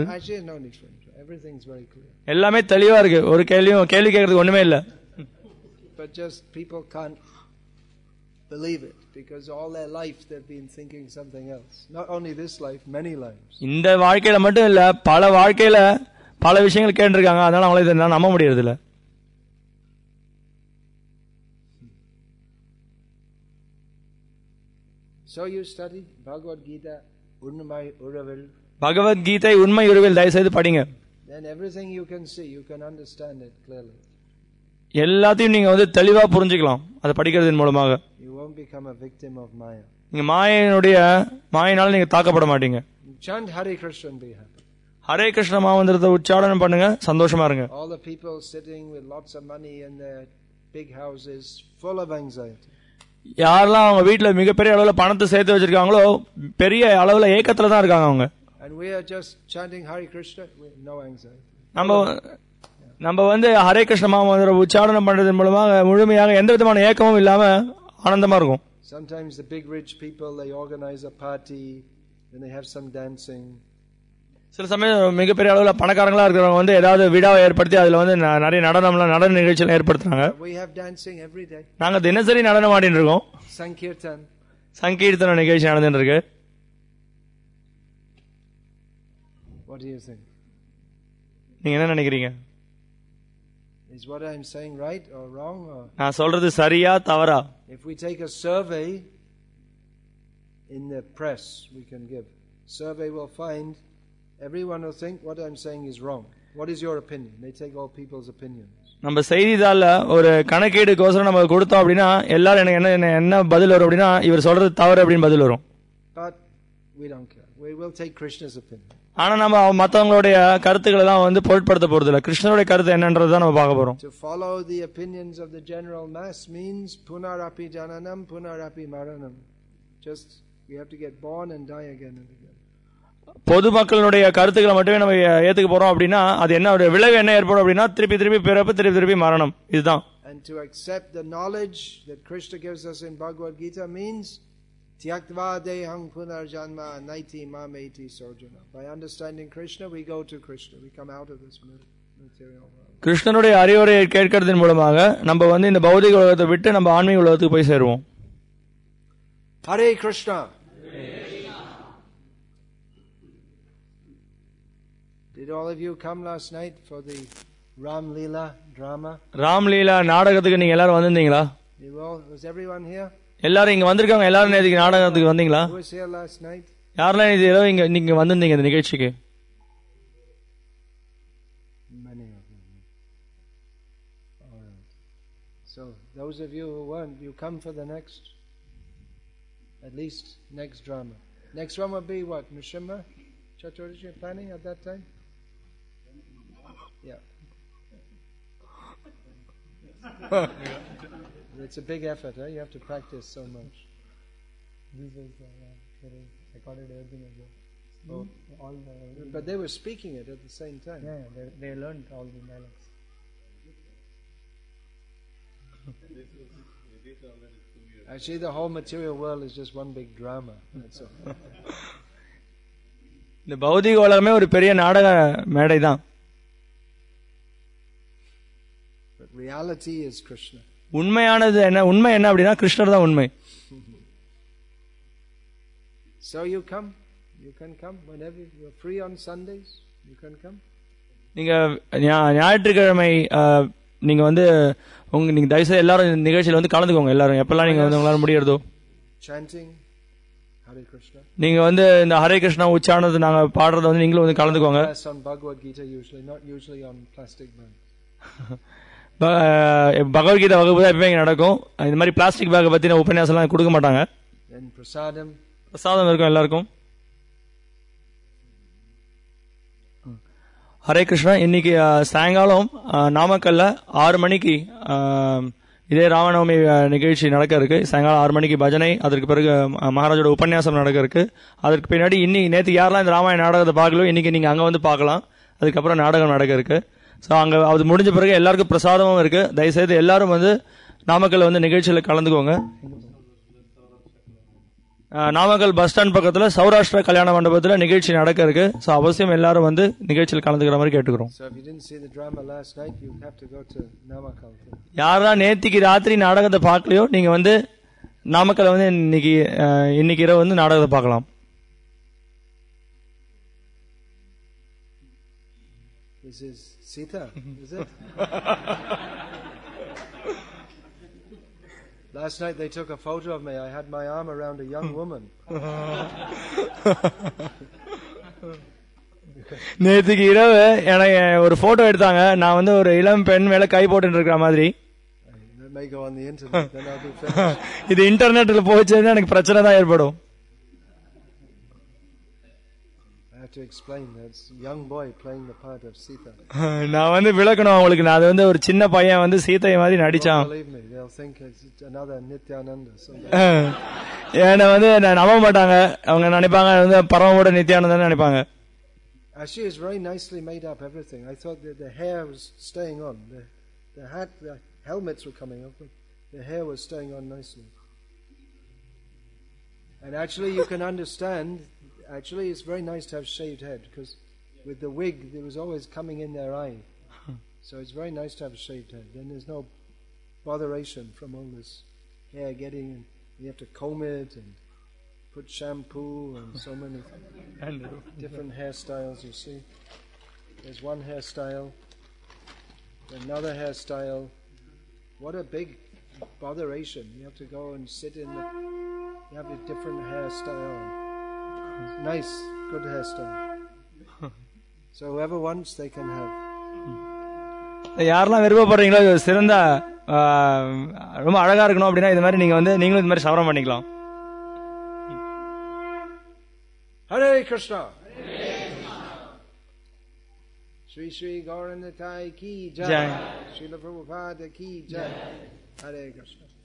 [SPEAKER 2] எல்லாமே தெளிவா இருக்கு, ஒரு கேள்வியும் கேள்வி கேட்கறதுக்கு ஒண்ணுமே இல்ல.
[SPEAKER 1] But just people can't believe it because all their life they've been thinking something else. Not only this life, many lives.
[SPEAKER 2] இந்த வாழ்க்கையில மட்டும் இல்ல, பல வாழ்க்கையில பல விஷயங்கள் கேட்டிருக்காங்க, அதனால அவங்கள இதை நம்ப முடியறது இல்ல.
[SPEAKER 1] So you study Bhagavad Gita, Unnamai Uravel,
[SPEAKER 2] Bhagavad Gita உண்மை உருவில் தயவு செய்து படிங்க.
[SPEAKER 1] Then everything you can see, you can understand it clearly.
[SPEAKER 2] எல்லாத்தையும் நீங்க வந்து தெளிவா புரிஞ்சுக்கலாம் அதை படிக்கிறதன் மூலமாக.
[SPEAKER 1] You won't become a victim of Maya.
[SPEAKER 2] நீங்க மாயையினுடைய மாயினால நீங்க தாக்கப்பட மாட்டீங்க.
[SPEAKER 1] Chant Hare Krishna and be happy.
[SPEAKER 2] Hare Krishna மந்திரத்தை உச்சாரணம் பண்ணுங்க, சந்தோஷமா இருங்க.
[SPEAKER 1] All the people sitting with lots of money in their big houses full of anxiety.
[SPEAKER 2] யாரெல்லாம் அவங்க வீட்டுல மிகப்பெரிய அளவுல பணத்தை சேர்த்து வச்சிருக்காங்களோ பெரிய அளவுல ஏக்கத்துல தான் இருக்காங்க அவங்க.
[SPEAKER 1] And we are just chanting Hare Krishna with no anxiety.
[SPEAKER 2] நம்ம நம்ம வந்து ஹரே கிருஷ்ண மந்திரம் உச்சாரணம் பண்றதன் மூலமாக முழுமையாக எந்த விதமான ஏக்கமும் இல்லாம ஆனந்தமா இருக்கும்.
[SPEAKER 1] Sometimes the big rich people, they organize a party and they have some dancing.
[SPEAKER 2] சில சமயம் மிகப்பெரிய அளவுல பணக்காரங்களா இருக்கிறவங்க வந்து ஏதாவது விழாவை ஏற்படுத்தி அதுல வந்து நிறைய நடனம்லாம் நடன நிகழ்ச்சிகள் ஏற்படுத்துறாங்க.
[SPEAKER 1] We have dancing every day.
[SPEAKER 2] நாங்க தினசரி நடனம் ஆடிட்டு இருக்கோம்.
[SPEAKER 1] Sankirtan.
[SPEAKER 2] சங்கீர்த்தன நிகழ்ச்சி நடந்துட்டு இருக்கு.
[SPEAKER 1] What do you think?
[SPEAKER 2] நீங்க என்ன நினைக்கிறீங்க?
[SPEAKER 1] Is what I am saying right or wrong? Or
[SPEAKER 2] நான் சொல்றது சரியா தவறா?
[SPEAKER 1] If we take a survey in the press, we can give. Survey will find everyone will think what I'm saying is wrong. What is your opinion? They take all people's opinions.
[SPEAKER 2] நம்ம செய்திதாள்ல ஒரு கணக்கீடுக்கோசரம் நம்ம கொடுத்தோம் அப்படின்னா எல்லாரும் எனக்கு என்ன என்ன பதில் வரும் அப்படின்னா இவர் சொல்றது தவறு அப்படின்னு பதில் வரும்.
[SPEAKER 1] But we don't care. We will take Krishna's opinion.
[SPEAKER 2] ஆனா நம்ம மத்தவங்களுடைய கருத்துக்களை தான் வந்து பொருட்படுத்த போறது இல்ல. கிருஷ்ணனுடைய கருத்து என்னன்றதை தான் நம்ம பார்க்க போறோம்.
[SPEAKER 1] To follow the opinions of the general mass means punarapi jananam punarapi maranam. Just we have to get born and die again and again.
[SPEAKER 2] பொதுமக்களுடைய கருத்துக்களை மட்டுமே நம்ம ஏத்துக்க போறோம் அப்படின்னா அது என்ன ஒரு விளைவு என்ன ஏற்படும் அப்படின்னா திருப்பி திருப்பி பிறப்பு திருப்பி திருப்பி மரணம் இதுதான்.
[SPEAKER 1] And to accept the knowledge that Krishna gives us in Bhagavad Gita means Tyaktva dehang punarjanma naiti mameti sojana. By understanding Krishna, we go to Krishna. We come out of this material world.
[SPEAKER 2] கிருஷ்ணனுடைய அறிவுரையை கேட்கறதன் மூலமாக நம்ம வந்து இந்த பௌதிக உலகத்தை விட்டு நம்ம ஆன்மீக உலகத்துக்கு போய் சேருவோம்.
[SPEAKER 1] Hare Krishna. Did all of you come last night for the Ram Leela drama? Ram Leela நாடகத்துக்கு நீங்க எல்லாரும் வந்திருந்தீங்களா? You all, was everyone here?
[SPEAKER 2] எல்லாரும் இங்க வந்திருக்காங்க. எல்லாரும் நேத்துக்கு நாடகத்துக்கு வந்தீங்களா?
[SPEAKER 1] Who was here last night?
[SPEAKER 2] யாரெல்லாம் இது இரவு இங்க நீங்க வந்திருந்தீங்க இந்த நிகழ்ச்சிக்கு?
[SPEAKER 1] Many of them. All right. So those of you who weren't, you come for the next, at least next drama. Next one will be what? Nrsimha Chaturdashi planning at that time? Yeah. It's a big effort, huh? You have to practice so much.
[SPEAKER 3] This is uh, recorded everything as well.
[SPEAKER 1] Oh.
[SPEAKER 3] All the,
[SPEAKER 1] but they were speaking it at the same time.
[SPEAKER 3] Yeah, they, they learned all the dialects.
[SPEAKER 1] Actually, the whole material world is just one big drama. That's all.
[SPEAKER 2] இந்த பௌதிக உலகமே ஒரு பெரிய நாடக மேடை தான்.
[SPEAKER 1] But reality is Krishna.
[SPEAKER 2] உண்மையானது என்ன? உண்மை என்ன அப்படின்னா கிருஷ்ணர் தான் உண்மை.
[SPEAKER 1] So you come, you can come whenever you're free on Sundays. You can come.
[SPEAKER 2] நீங்க ஞாயிற்றுக்கிழமை நீங்க வந்து உங்க நீங்க தயவுசெய்து எல்லாரும் நிகழ்ச்சியில வந்து கலந்துக்கோங்க. எல்லாரும் எப்பெல்லாம் நீங்க வந்து உங்களால முடியறதோ.
[SPEAKER 1] Chanting Hare Krishna.
[SPEAKER 2] நீங்க வந்து இந்த ஹரே கிருஷ்ணா உச்சாரணத்தை நாங்க பாடுறத வந்து நீங்களும் வந்து கலந்துக்கோங்க.
[SPEAKER 1] On Bhagavad Gita usually, not usually on plastic bags.
[SPEAKER 2] Bhagavad Gita வகுப்பு தான் எப்பவுமே நடக்கும். இந்த மாதிரி பிளாஸ்டிக் பேக் பத்தின உபன்யாசம் எல்லாம் கொடுக்க மாட்டாங்க.
[SPEAKER 1] And prasadam.
[SPEAKER 2] பிரசாதம் இருக்கும் எல்லாருக்கும். ஹரே கிருஷ்ணா. இன்னைக்கு சாயங்காலம் நாமக்கல்ல ஆறு மணிக்கு இதே ராமநவமி நிகழ்ச்சி நடக்க இருக்கு. சாயங்காலம் ஆறு மணிக்கு பஜனை, அதற்கு பிறகு மகாராஜோட உபன்யாசம் நடக்க இருக்கு. அதற்கு பின்னாடி இன்னைக்கு நேற்று யாரெல்லாம் இந்த ராமாயண நாடகத்தை பார்க்கலோ இன்னைக்கு நீங்க அங்க வந்து பார்க்கலாம். அதுக்கப்புறம் நாடகம் நடக்க இருக்கு. ஸோ அங்க அது முடிஞ்ச பிறகு எல்லாருக்கும் பிரசாதமும் இருக்கு. தயவுசெய்து எல்லாரும் வந்து நாமக்கல்ல வந்து நிகழ்ச்சியில கலந்துக்கோங்க. நாமக்கல் பஸ் ஸ்டாண்ட் பக்கத்துல சௌராஷ்டிரா கல்யாண மண்டபத்துல நிகழ்ச்சி நடக்க இருக்கு. ஸோ அவசியம் எல்லாரும் வந்து நிகழ்ச்சியில் கலந்துக்கிற மாதிரி கேட்டுக்கிறோம். யாரெல்லாம் நேத்திக்கு ராத்திரி நாடகத்தை பார்க்கலையோ நீங்க வந்து நாமக்கல்ல வந்து இன்னைக்கு இன்னைக்கு இரவு வந்து நாடகத்தை பார்க்கலாம்.
[SPEAKER 1] This is Sita, is it? Last night they took a photo of me. I had my arm around a young woman.
[SPEAKER 2] நேற்றுக்கு இரவு எனக்கு ஒரு போட்டோ எடுத்தாங்க. நான் வந்து ஒரு இளம் பெண் மேல கை போட்டு இருக்கிற மாதிரி. இது இன்டர்நெட்ல போச்சுன்னா எனக்கு பிரச்சனை தான் ஏற்படும். நான் வந்து விளக்கணும் அவங்களுக்கு. நான் அது வந்து ஒரு சின்ன பையன் வந்து சீதை மாதிரி நடிச்சான். என்ன வந்து நம்ப மாட்டாங்க. அவங்க நினைப்பாங்க வந்து பரமோட நித்யானந்தன் நினைப்பாங்க.
[SPEAKER 1] She is very nicely made up, everything. I thought that the hair was staying on. The, the hat, the helmets were coming up, but the hair was staying on nicely. And actually you can understand, actually it's very nice to have shaved head, because with the wig there was always coming in their eye. So it's very nice to have a shaved head. Then there's no botheration from all this hair getting in. You have to comb it and put shampoo and so many different hairstyles, you see. There's one hairstyle, another hairstyle. What a big botheration. You have to go and sit in the, you have a different hairstyle. Nice, good hairstyle. So whoever wants, they can have.
[SPEAKER 2] யாரெல்லாம் விருப்பப்படுறீங்களோ சிறந்த ரொம்ப அழகா இருக்கணும் அப்படின்னா இது மாதிரி நீங்க வந்து நீங்களும் இது மாதிரி சவரம் பண்ணிக்கலாம்.
[SPEAKER 1] Hare Krishna. Hare Krishna. Shri Shri Gauranatai ki jai. Srila Prabhupada ki jai. Hare Krishna.